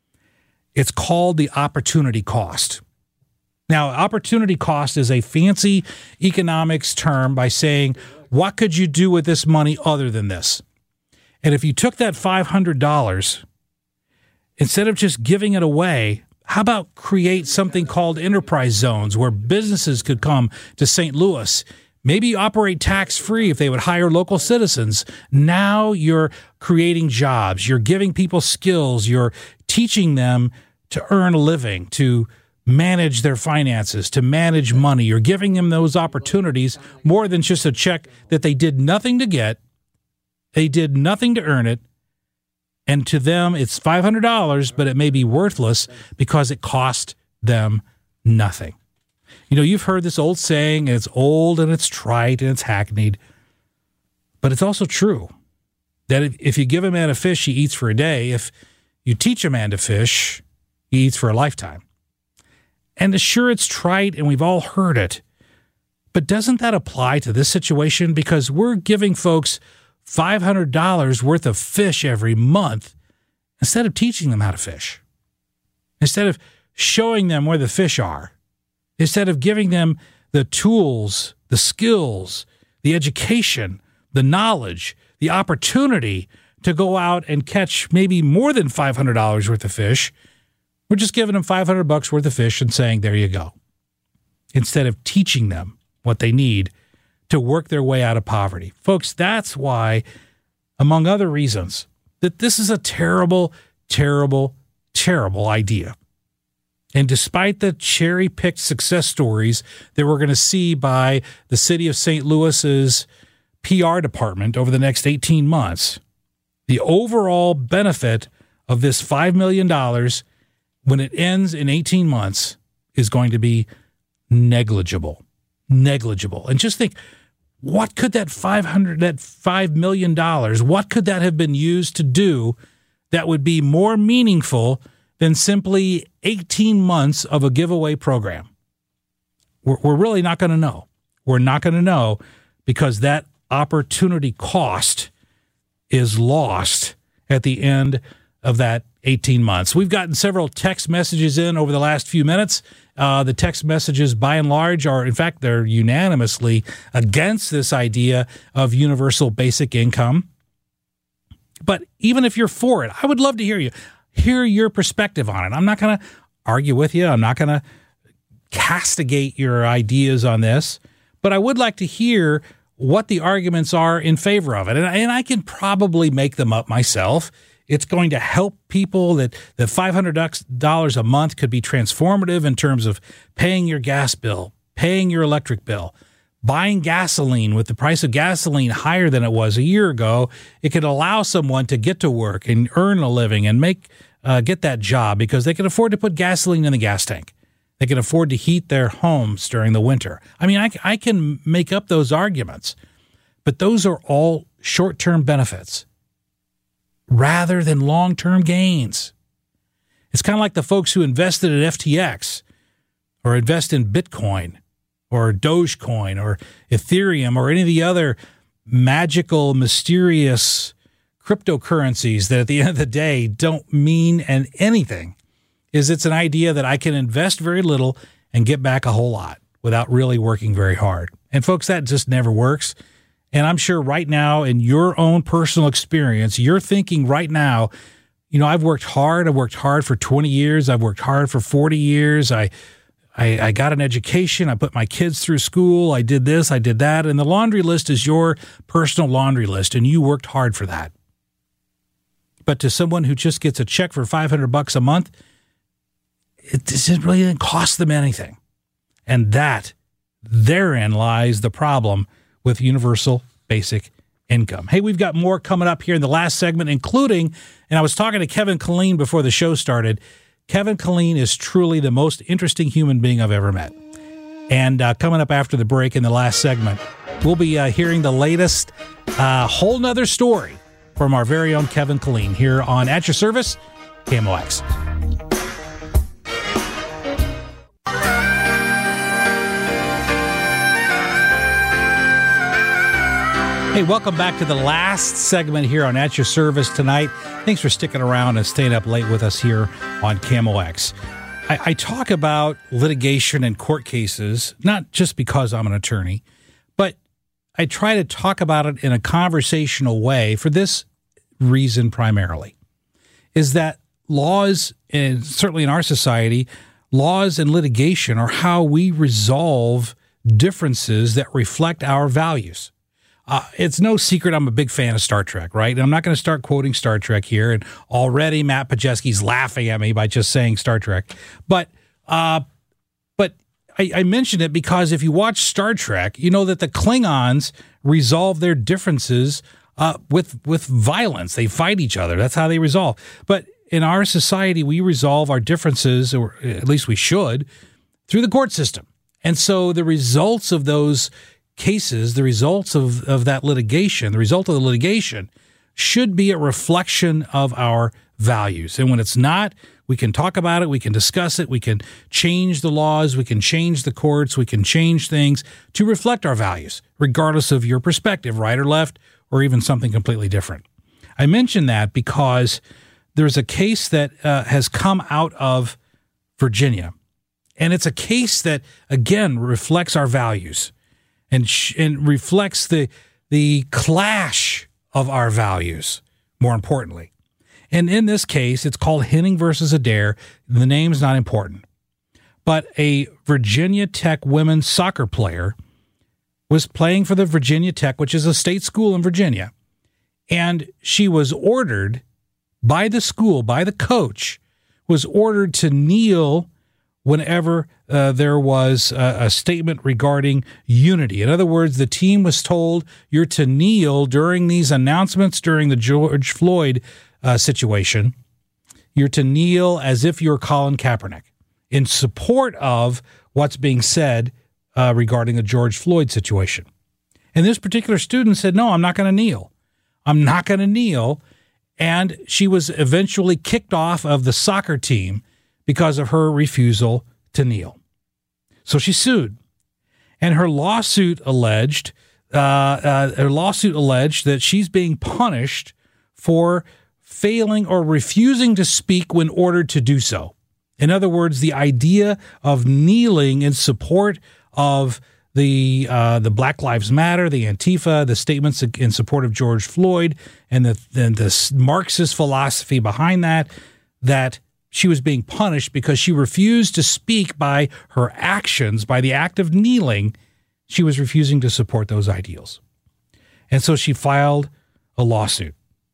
It's called the opportunity cost. Now, opportunity cost is a fancy economics term by saying, what could you do with this money other than this? And if you took that five hundred dollars, instead of just giving it away, how about create something called enterprise zones where businesses could come to Saint Louis? Maybe operate tax-free if they would hire local citizens. Now you're creating jobs. You're giving people skills. You're teaching them to earn a living, to manage their finances, to manage money. You're giving them those opportunities more than just a check that they did nothing to get. They did nothing to earn it. And to them, it's five hundred dollars, but it may be worthless because it cost them nothing. You know, you've heard this old saying, and it's old and it's trite and it's hackneyed, but it's also true that if you give a man a fish, he eats for a day. If you teach a man to fish, he eats for a lifetime. And sure, it's trite and we've all heard it, but doesn't that apply to this situation? Because we're giving folks five hundred dollars worth of fish every month instead of teaching them how to fish, instead of showing them where the fish are, instead of giving them the tools, the skills, the education, the knowledge, the opportunity to go out and catch maybe more than five hundred dollars worth of fish. We're just giving them five hundred bucks worth of fish and saying, there you go, instead of teaching them what they need to work their way out of poverty. Folks, that's why, among other reasons, that this is a terrible, terrible, terrible idea. And despite the cherry-picked success stories that we're going to see by the city of Saint Louis's P R department over the next eighteen months, the overall benefit of this five million dollars when it ends in eighteen months is going to be negligible. Negligible. And just think, what could that five hundred, that five million dollars, what could that have been used to do that would be more meaningful than simply eighteen months of a giveaway program? We're, we're really not going to know. We're not going to know because that opportunity cost is lost at the end of that eighteen months. We've gotten several text messages in over the last few minutes. Uh, the text messages, by and large, are, in fact, they're unanimously against this idea of universal basic income. But even if you're for it, I would love to hear you. hear your perspective on it. I'm not going to argue with you. I'm not going to castigate your ideas on this, but I would like to hear what the arguments are in favor of it. And, and I can probably make them up myself. It's going to help people that, that five hundred dollars a month could be transformative in terms of paying your gas bill, paying your electric bill, buying gasoline with the price of gasoline higher than it was a year ago. It could allow someone to get to work and earn a living and make uh, get that job because they can afford to put gasoline in the gas tank. They can afford to heat their homes during the winter. I mean, I, I can make up those arguments, but those are all short-term benefits rather than long-term gains. It's kind of like the folks who invested in F T X or invest in Bitcoin or Dogecoin or Ethereum or any of the other magical, mysterious cryptocurrencies that at the end of the day don't mean and anything. Is it's an idea that I can invest very little and get back a whole lot without really working very hard. And folks, that just never works. And I'm sure right now in your own personal experience, you're thinking right now, you know, I've worked hard. I've worked hard for twenty years. I've worked hard for forty years. I, I, I got an education. I put my kids through school. I did this. I did that. And the laundry list is your personal laundry list. And you worked hard for that. But to someone who just gets a check for five hundred bucks a month, it doesn't really cost them anything. And that, therein lies the problem with universal basic income. Hey, we've got more coming up here in the last segment, including, and I was talking to Kevin Killeen before the show started. Kevin Killeen is truly the most interesting human being I've ever met. And uh, coming up after the break in the last segment, we'll be uh, hearing the latest uh, whole nother story from our very own Kevin Killeen here on At Your Service, K M O X. Hey, welcome back to the last segment here on At Your Service tonight. Thanks for sticking around and staying up late with us here on K M O X. I, I talk about litigation and court cases, not just because I'm an attorney, but I try to talk about it in a conversational way for this reason primarily, is that laws, and certainly in our society, laws and litigation are how we resolve differences that reflect our values. Uh, it's no secret I'm a big fan of Star Trek, right? And I'm not going to start quoting Star Trek here. And already Matt Pajeski's laughing at me by just saying Star Trek. But uh, but I, I mention it because if you watch Star Trek, you know that the Klingons resolve their differences uh, with with violence. They fight each other. That's how they resolve. But in our society, we resolve our differences, or at least we should, through the court system. And so the results of those cases, the results of, of that litigation, the result of the litigation should be a reflection of our values. And when it's not, we can talk about it, we can discuss it, we can change the laws, we can change the courts, we can change things to reflect our values, regardless of your perspective, right or left, or even something completely different. I mention that because there's a case that uh, has come out of Virginia, and it's a case that, again, reflects our values. And, sh- and reflects the the clash of our values, more importantly. And in this case, it's called Henning versus Adair. The name's not important. But a Virginia Tech women's soccer player was playing for the Virginia Tech, which is a state school in Virginia. And she was ordered by the school, by the coach, was ordered to kneel whenever uh, there was a, a statement regarding unity. In other words, the team was told you're to kneel during these announcements during the George Floyd uh, situation. You're to kneel as if you're Colin Kaepernick in support of what's being said uh, regarding the George Floyd situation. And this particular student said, no, I'm not going to kneel. I'm not going to kneel. And she was eventually kicked off of the soccer team because of her refusal to kneel. So she sued, and her lawsuit alleged, uh, uh, her lawsuit alleged that she's being punished for failing or refusing to speak when ordered to do so. In other words, the idea of kneeling in support of the uh, the Black Lives Matter, the Antifa, the statements in support of George Floyd, and the and the Marxist philosophy behind that. that she was being punished because she refused to speak by her actions, by the act of kneeling. She was refusing to support those ideals. And so she filed a lawsuit.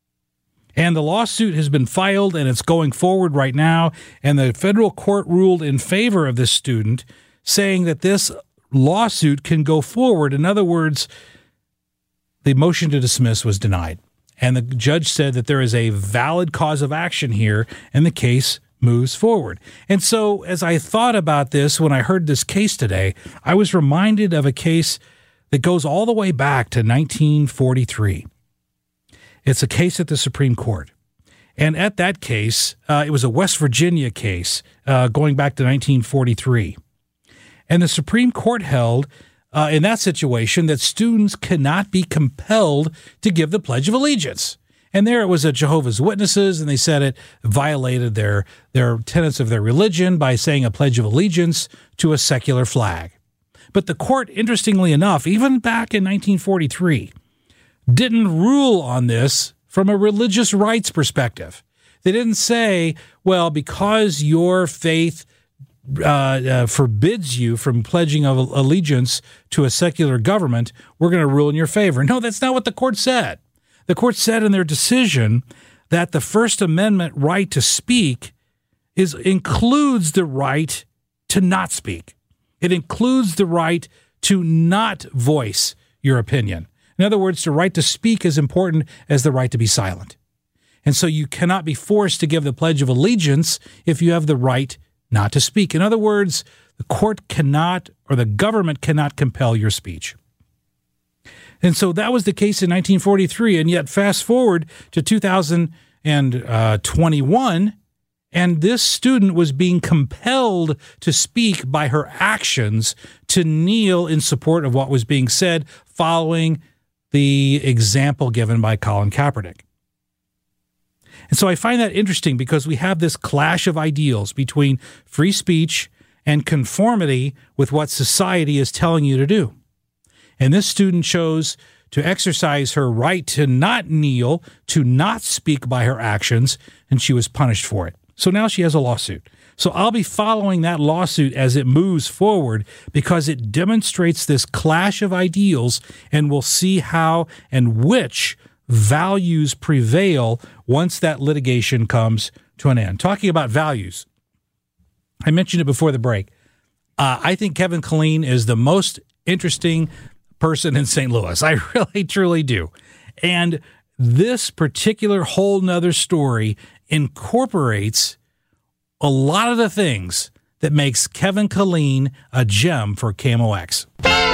And the lawsuit has been filed, and it's going forward right now. And the federal court ruled in favor of this student, saying that this lawsuit can go forward. In other words, the motion to dismiss was denied. And the judge said that there is a valid cause of action here, and the case moves forward. And so as I thought about this, when I heard this case today, I was reminded of a case that goes all the way back to nineteen forty-three. It's a case at the Supreme Court. And at that case, uh, it was a West Virginia case uh, going back to nineteen forty-three. And the Supreme Court held uh, in that situation that students cannot be compelled to give the Pledge of Allegiance. And there it was a Jehovah's Witnesses, and they said it violated their, their tenets of their religion by saying a Pledge of Allegiance to a secular flag. But the court, interestingly enough, even back in nineteen forty-three, didn't rule on this from a religious rights perspective. They didn't say, well, because your faith uh, uh, forbids you from pledging of allegiance to a secular government, we're going to rule in your favor. No, that's not what the court said. The court said in their decision that the First Amendment right to speak is includes the right to not speak. It includes the right to not voice your opinion. In other words, the right to speak is important as the right to be silent. And so you cannot be forced to give the Pledge of Allegiance if you have the right not to speak. In other words, the court cannot, or the government cannot compel your speech. And so that was the case in nineteen forty-three. And yet fast forward to two thousand twenty-one, and this student was being compelled to speak by her actions to kneel in support of what was being said following the example given by Colin Kaepernick. And so I find that interesting because we have this clash of ideals between free speech and conformity with what society is telling you to do. And this student chose to exercise her right to not kneel, to not speak by her actions, and she was punished for it. So now she has a lawsuit. So I'll be following that lawsuit as it moves forward because it demonstrates this clash of ideals, and we'll see how and which values prevail once that litigation comes to an end. Talking about values, I mentioned it before the break. Uh, I think Kevin Killeen is the most interesting person in Saint Louis. I really, truly do. And this particular whole nother story incorporates a lot of the things that makes Kevin Killeen a gem for K M O X.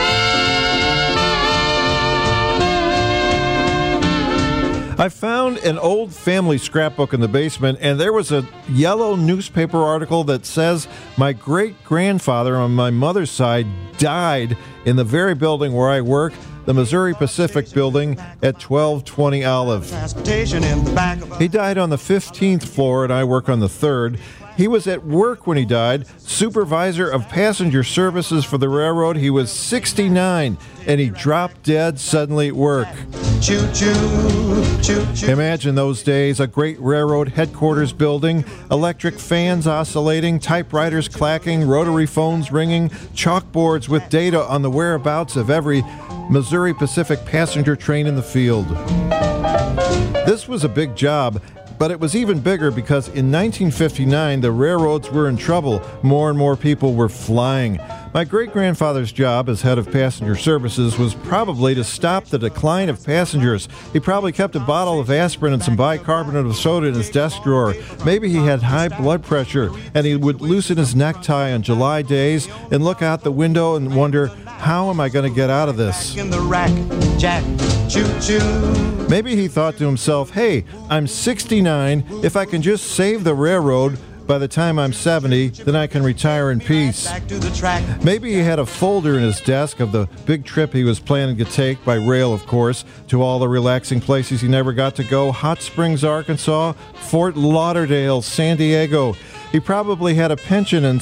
I found an old family scrapbook in the basement, and there was a yellow newspaper article that says my great-grandfather on my mother's side died in the very building where I work, the Missouri Pacific Building at twelve twenty Olive. He died on the fifteenth floor, and I work on the third. He was at work when he died, supervisor of passenger services for the railroad. He was sixty-nine, and he dropped dead suddenly at work. Choo choo, choo choo. Imagine those days, a great railroad headquarters building, electric fans oscillating, typewriters clacking, rotary phones ringing, chalkboards with data on the whereabouts of every Missouri Pacific passenger train in the field. This was a big job, but it was even bigger because in nineteen fifty-nine, the railroads were in trouble. More and more people were flying. My great-grandfather's job as head of passenger services was probably to stop the decline of passengers. He probably kept a bottle of aspirin and some bicarbonate of soda in his desk drawer. Maybe he had high blood pressure, and he would loosen his necktie on July days and look out the window and wonder, how am I going to get out of this? In the rack, Jack, choo-choo. Maybe he thought to himself, hey, I'm sixty-nine. If I can just save the railroad by the time I'm seventy, then I can retire in peace. Maybe he had a folder in his desk of the big trip he was planning to take, by rail of course, to all the relaxing places he never got to go: Hot Springs, Arkansas, Fort Lauderdale, San Diego. He probably had a pension and some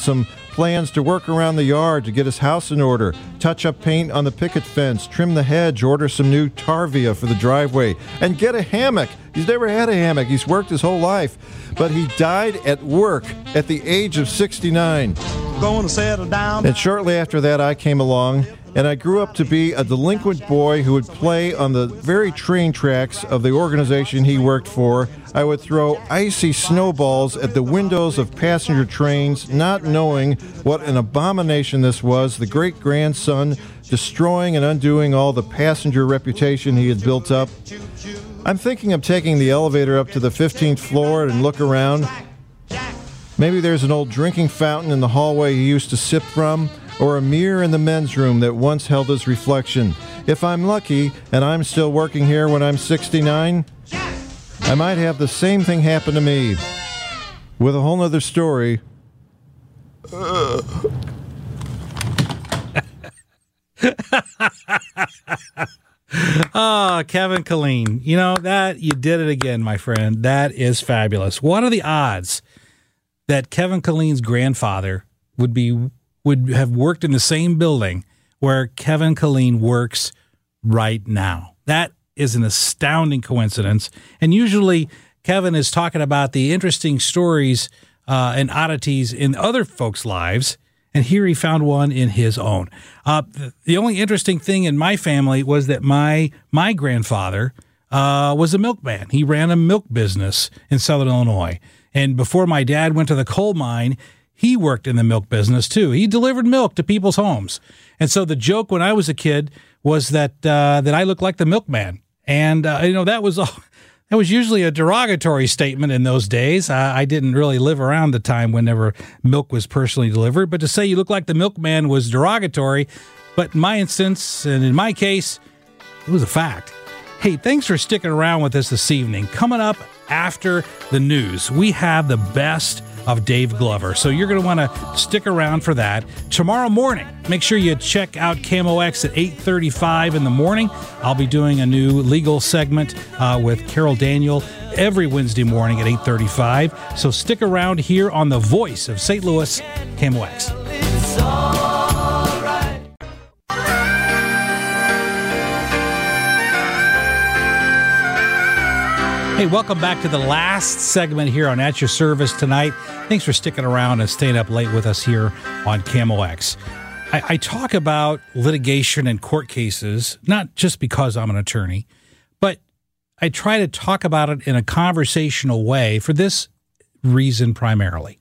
plans to work around the yard to get his house in order, touch up paint on the picket fence, trim the hedge, order some new tarvia for the driveway, and get a hammock. He's never had a hammock. He's worked his whole life. But he died at work at the age of sixty-nine. Going to settle down. And shortly after that, I came along, and I grew up to be a delinquent boy who would play on the very train tracks of the organization he worked for. I would throw icy snowballs at the windows of passenger trains, not knowing what an abomination this was, the great-grandson destroying and undoing all the passenger reputation he had built up. I'm thinking of taking the elevator up to the fifteenth floor and look around. Maybe there's an old drinking fountain in the hallway he used to sip from, or a mirror in the men's room that once held his reflection. If I'm lucky and I'm still working here when I'm sixty-nine, I might have the same thing happen to me. With a whole nother story. Oh, Kevin Killeen. You know, that you did it again, my friend. That is fabulous. What are the odds that Kevin Killeen's grandfather would be would have worked in the same building where Kevin Killeen works right now? That is an astounding coincidence. And usually Kevin is talking about the interesting stories uh, and oddities in other folks' lives. And here he found one in his own. Uh, the only interesting thing in my family was that my my grandfather uh, was a milkman. He ran a milk business in Southern Illinois. And before my dad went to the coal mine, he worked in the milk business too. He delivered milk to people's homes. And so the joke when I was a kid was that uh, that I looked like the milkman. And uh, you know that was that was usually a derogatory statement in those days. I, I didn't really live around the time whenever milk was personally delivered. But to say you look like the milkman was derogatory. But in my instance, and in my case, it was a fact. Hey, thanks for sticking around with us this evening. Coming up after the news, we have the best of Dave Glover. So you're going to want to stick around for that. Tomorrow morning, make sure you check out K M O X at eight thirty-five in the morning. I'll be doing a new legal segment uh, with Carol Daniel every Wednesday morning at eight thirty-five. So stick around here on the voice of Saint Louis, K M O X. Hey, welcome back to the last segment here on At Your Service tonight. Thanks for sticking around and staying up late with us here on K M O X. I, I talk about litigation and court cases, not just because I'm an attorney, but I try to talk about it in a conversational way for this reason primarily,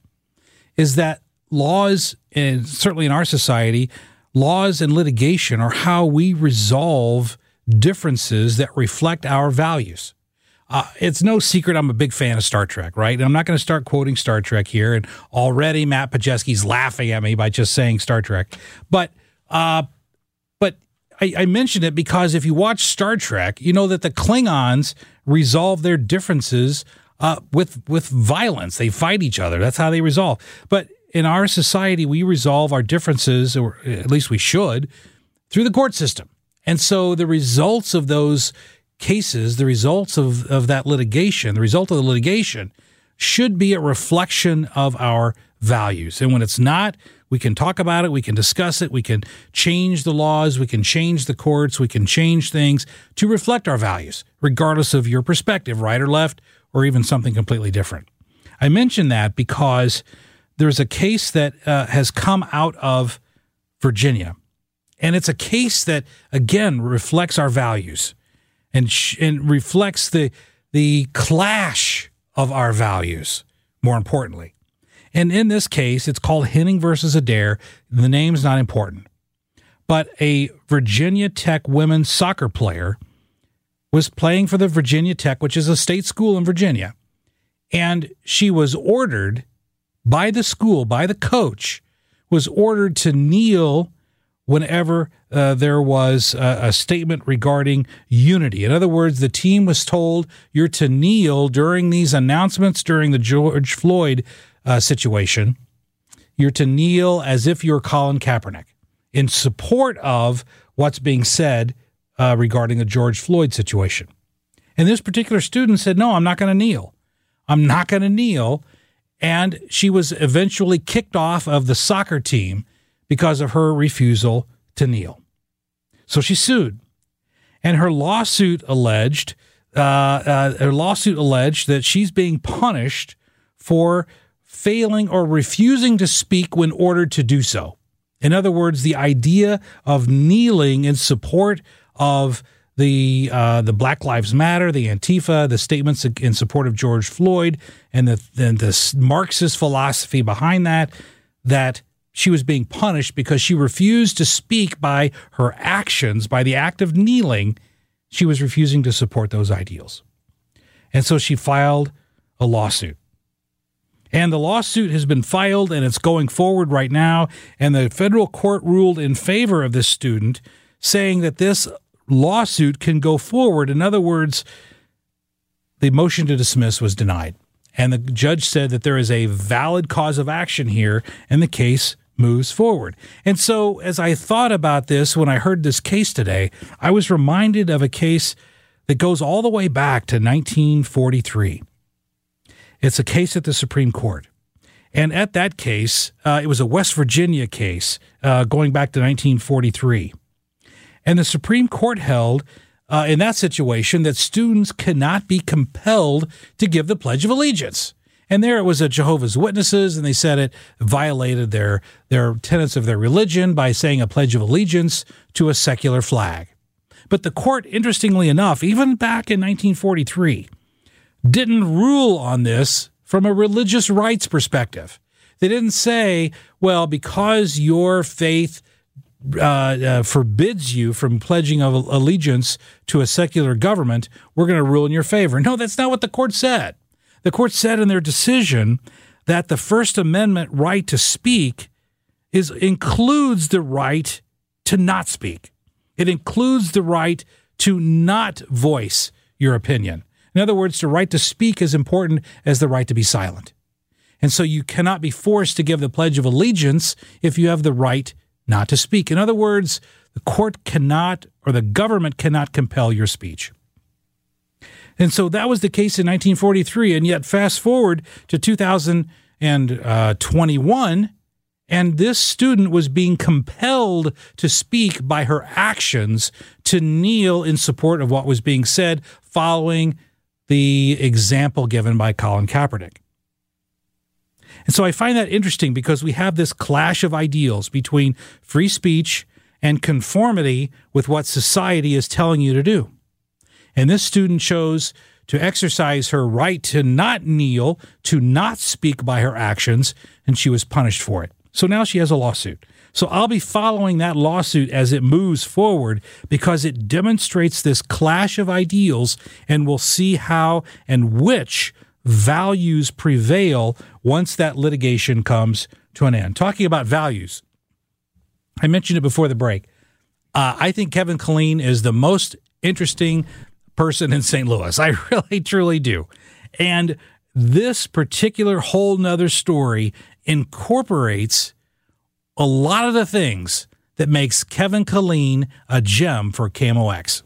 is that laws, and certainly in our society, laws and litigation are how we resolve differences that reflect our values. Uh, it's no secret I'm a big fan of Star Trek, right? And I'm not going to start quoting Star Trek here. And already Matt Pajeski's laughing at me by just saying Star Trek. But uh, but I, I mention it because if you watch Star Trek, you know that the Klingons resolve their differences uh, with with violence. They fight each other. That's how they resolve. But in our society, we resolve our differences, or at least we should, through the court system. And so the results of those cases, the results of, of that litigation, the result of the litigation should be a reflection of our values. And when it's not, we can talk about it, we can discuss it, we can change the laws, we can change the courts, we can change things to reflect our values, regardless of your perspective, right or left, or even something completely different. I mention that because there's a case that uh, has come out of Virginia, and it's a case that, again, reflects our values. And, sh- and reflects the the clash of our values, more importantly. And in this case, it's called Henning versus Adair. The name's not important. But a Virginia Tech women's soccer player was playing for the Virginia Tech, which is a state school in Virginia. And she was ordered by the school, by the coach, was ordered to kneel whenever uh, there was a, a statement regarding unity. In other words, the team was told you're to kneel during these announcements during the George Floyd uh, situation. You're to kneel as if you're Colin Kaepernick in support of what's being said uh, regarding the George Floyd situation. And this particular student said, no, I'm not going to kneel. I'm not going to kneel. and she was eventually kicked off of the soccer team because of her refusal to kneel. So she sued, and her lawsuit alleged uh, uh, her lawsuit alleged that she's being punished for failing or refusing to speak when ordered to do so. In other words, the idea of kneeling in support of the uh, the Black Lives Matter, the Antifa, the statements in support of George Floyd, and the, the, the Marxist philosophy behind that, that she was being punished because she refused to speak by her actions, by the act of kneeling. She was refusing to support those ideals. And so she filed a lawsuit. And the lawsuit has been filed, and it's going forward right now. And the federal court ruled in favor of this student, saying that this lawsuit can go forward. In other words, the motion to dismiss was denied. And the judge said that there is a valid cause of action here, and the case moves forward. And so as I thought about this, when I heard this case today, I was reminded of a case that goes all the way back to nineteen forty-three. It's a case at the Supreme Court. And at that case, uh, it was a West Virginia case uh, going back to nineteen forty-three. And the Supreme Court held uh, in that situation that students cannot be compelled to give the Pledge of Allegiance. And there it was a Jehovah's Witnesses, and they said it violated their, their tenets of their religion by saying a Pledge of Allegiance to a secular flag. But the court, interestingly enough, even back in nineteen forty-three, didn't rule on this from a religious rights perspective. They didn't say, well, because your faith uh, uh, forbids you from pledging of allegiance to a secular government, we're going to rule in your favor. No, that's not what the court said. The court said in their decision that the First Amendment right to speak is includes the right to not speak. It includes the right to not voice your opinion. In other words, the right to speak is important as the right to be silent. And so you cannot be forced to give the Pledge of Allegiance if you have the right not to speak. In other words, the court cannot, or the government cannot compel your speech. And so that was the case in nineteen forty-three. And yet fast forward to two thousand twenty-one, and this student was being compelled to speak by her actions to kneel in support of what was being said following the example given by Colin Kaepernick. And so I find that interesting because we have this clash of ideals between free speech and conformity with what society is telling you to do. And this student chose to exercise her right to not kneel, to not speak by her actions, and she was punished for it. So now she has a lawsuit. So I'll be following that lawsuit as it moves forward because it demonstrates this clash of ideals, and we'll see how and which values prevail once that litigation comes to an end. Talking about values, I mentioned it before the break. Uh, I think Kevin Killeen is the most interesting person in Saint Louis. I really, truly do. And this particular whole nother story incorporates a lot of the things that makes Kevin Killeen a gem for K M O X.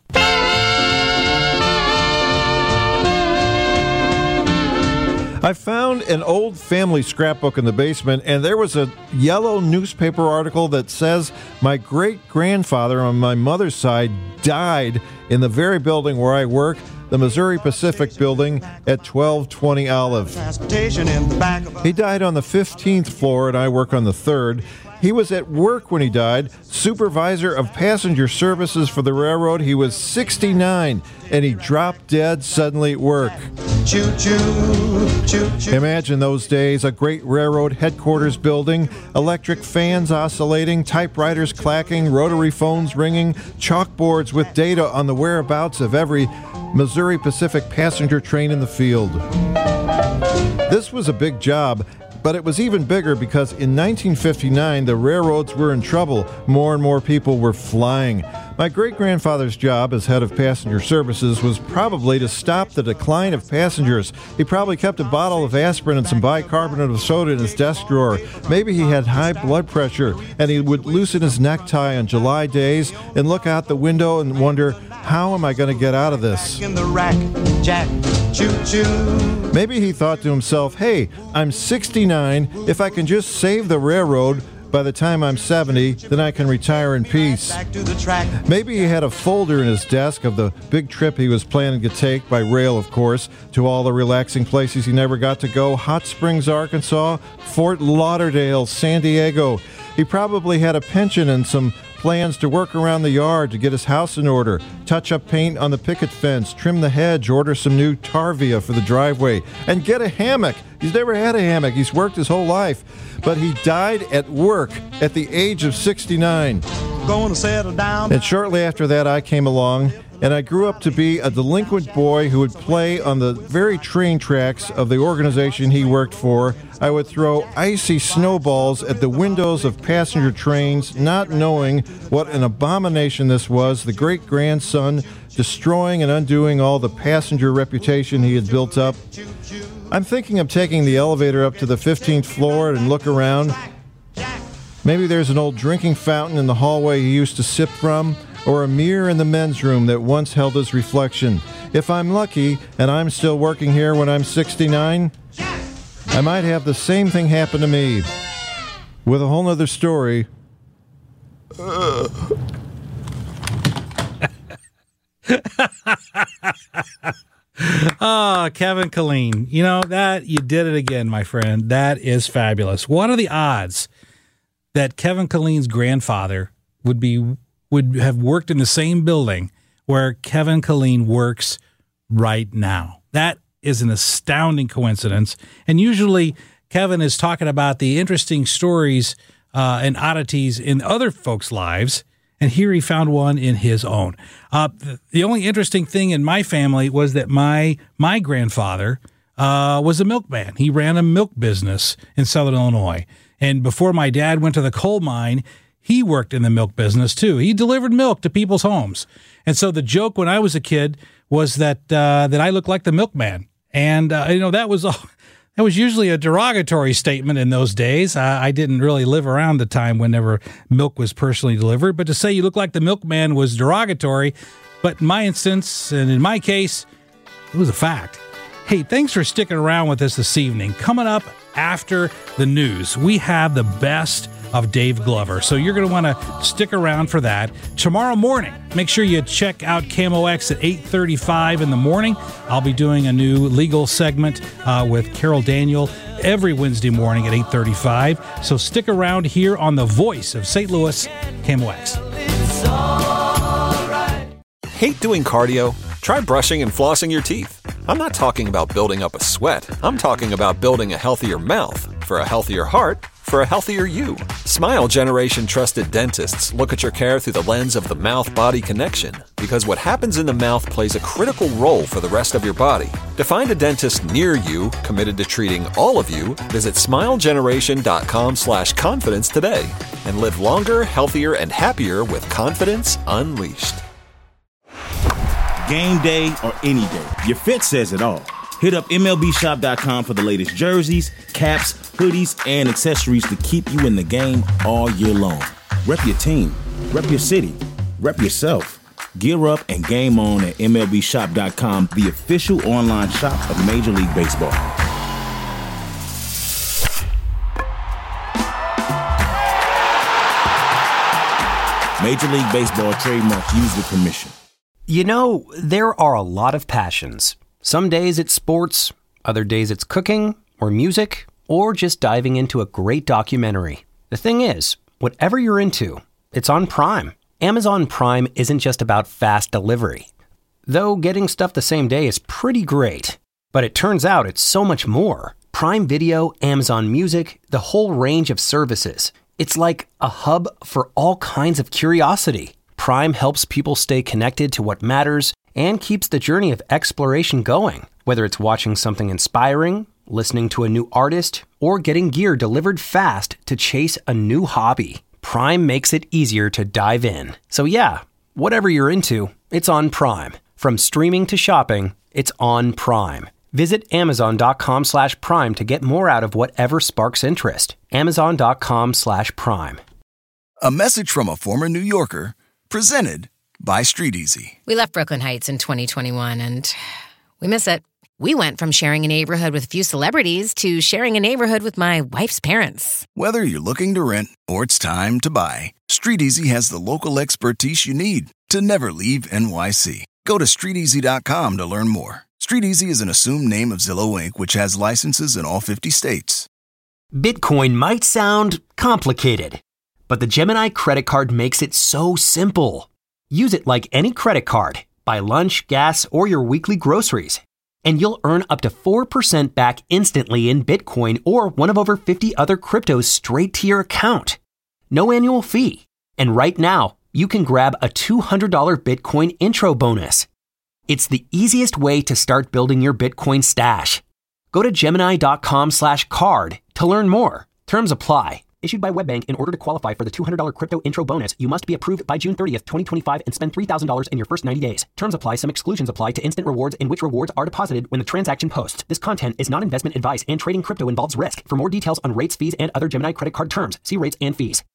I found an old family scrapbook in the basement, and there was a yellow newspaper article that says my great-grandfather on my mother's side died in the very building where I work, the Missouri Pacific Building at twelve twenty Olive. He died on the fifteenth floor, and I work on the third. He was at work when he died, supervisor of passenger services for the railroad. He was sixty-nine, and he dropped dead suddenly at work. Choo-choo, choo-choo. Imagine those days, a great railroad headquarters building, electric fans oscillating, typewriters clacking, rotary phones ringing, chalkboards with data on the whereabouts of every Missouri Pacific passenger train in the field. This was a big job, but it was even bigger because in nineteen fifty-nine, the railroads were in trouble. More and more people were flying. My great-grandfather's job as head of passenger services was probably to stop the decline of passengers. He probably kept a bottle of aspirin and some bicarbonate of soda in his desk drawer. Maybe he had high blood pressure, and he would loosen his necktie on July days and look out the window and wonder, how am I going to get out of this? In the rack, Jack, choo-choo. Maybe he thought to himself, hey, I'm sixty-nine. If I can just save the railroad by the time I'm seventy, then I can retire in peace. Back to the track. Maybe he had a folder in his desk of the big trip he was planning to take, by rail of course, to all the relaxing places he never got to go: Hot Springs, Arkansas, Fort Lauderdale, San Diego. He probably had a pension and some plans to work around the yard to get his house in order, touch up paint on the picket fence, trim the hedge, order some new tarvia for the driveway, and get a hammock. He's never had a hammock. He's worked his whole life. But he died at work at the age of sixty-nine. Going to settle down. And shortly after that, I came along, and I grew up to be a delinquent boy who would play on the very train tracks of the organization he worked for. I would throw icy snowballs at the windows of passenger trains, not knowing what an abomination this was, the great-grandson destroying and undoing all the passenger reputation he had built up. I'm thinking of taking the elevator up to the fifteenth floor and look around. Maybe there's an old drinking fountain in the hallway he used to sip from, or a mirror in the men's room that once held his reflection. If I'm lucky, and I'm still working here when I'm sixty-nine, I might have the same thing happen to me, with a whole nother story. Oh, Kevin Killeen. You know, that you did it again, my friend. That is fabulous. What are the odds that Kevin Killeen's grandfather would be would have worked in the same building where Kevin Killeen works right now? That is an astounding coincidence. And usually Kevin is talking about the interesting stories uh, and oddities in other folks' lives. And here he found one in his own. Uh, the only interesting thing in my family was that my my grandfather uh, was a milkman. He ran a milk business in Southern Illinois. And before my dad went to the coal mine, he worked in the milk business too. He delivered milk to people's homes. And so the joke when I was a kid was that uh, that I looked like the milkman. And uh, you know that was all. That was usually a derogatory statement in those days. Uh, I didn't really live around the time whenever milk was personally delivered. But to say you look like the milkman was derogatory. But in my instance, and in my case, it was a fact. Hey, thanks for sticking around with us this evening. Coming up after the news, we have the best of Dave Glover. So you're going to want to stick around for that. Tomorrow morning, make sure you check out K M O X at eight thirty-five in the morning. I'll be doing a new legal segment uh, with Carol Daniel every Wednesday morning at eight thirty-five. So stick around here on the voice of Saint Louis, K M O X. Hate doing cardio? Try brushing and flossing your teeth. I'm not talking about building up a sweat. I'm talking about building a healthier mouth for a healthier heart, for a healthier you. Smile Generation trusted dentists look at your care through the lens of the mouth-body connection, because what happens in the mouth plays a critical role for the rest of your body. To find a dentist near you committed to treating all of you, visit smilegeneration.com slash confidence today and live longer, healthier, and happier with confidence unleashed. Game day or any day, your fit says it all. Hit up M L B shop dot com for the latest jerseys, caps, hoodies, and accessories to keep you in the game all year long. Rep your team, rep your city, rep yourself. Gear up and game on at M L B shop dot com, the official online shop of Major League Baseball. Major League Baseball trademark used with permission. You know, there are a lot of passions. Some days it's sports, other days it's cooking or music, or just diving into a great documentary. The thing is, whatever you're into, it's on Prime. Amazon Prime isn't just about fast delivery. Though getting stuff the same day is pretty great. But it turns out it's so much more. Prime Video, Amazon Music, the whole range of services. It's like a hub for all kinds of curiosity. Prime helps people stay connected to what matters and keeps the journey of exploration going. Whether it's watching something inspiring, listening to a new artist, or getting gear delivered fast to chase a new hobby, Prime makes it easier to dive in. So yeah, Whatever you're into, it's on Prime. From streaming to shopping, it's on Prime. Visit amazon.com slash prime to get more out of whatever sparks interest. Amazon.com slash prime. A message from a former New Yorker, presented by Street Easy. We left Brooklyn Heights in twenty twenty-one, and we miss it. We went from sharing a neighborhood with a few celebrities to sharing a neighborhood with my wife's parents. Whether you're looking to rent or it's time to buy, Street Easy has the local expertise you need to never leave N Y C. Go to street easy dot com to learn more. Street Easy is an assumed name of Zillow Incorporated, which has licenses in all fifty states. Bitcoin might sound complicated, but the Gemini credit card makes it so simple. Use it like any credit card. Buy lunch, gas, or your weekly groceries, and you'll earn up to four percent back instantly in Bitcoin or one of over fifty other cryptos straight to your account. No annual fee. And right now, you can grab a two hundred dollars Bitcoin intro bonus. It's the easiest way to start building your Bitcoin stash. Go to Gemini.com slash card to learn more. Terms apply. Issued by WebBank. In order to qualify for the two hundred dollars crypto intro bonus, you must be approved by June thirtieth, twenty twenty-five and spend three thousand dollars in your first ninety days. Terms apply. Some exclusions apply to instant rewards in which rewards are deposited when the transaction posts. This content is not investment advice and trading crypto involves risk. For more details on rates, fees, and other Gemini credit card terms, see rates and fees.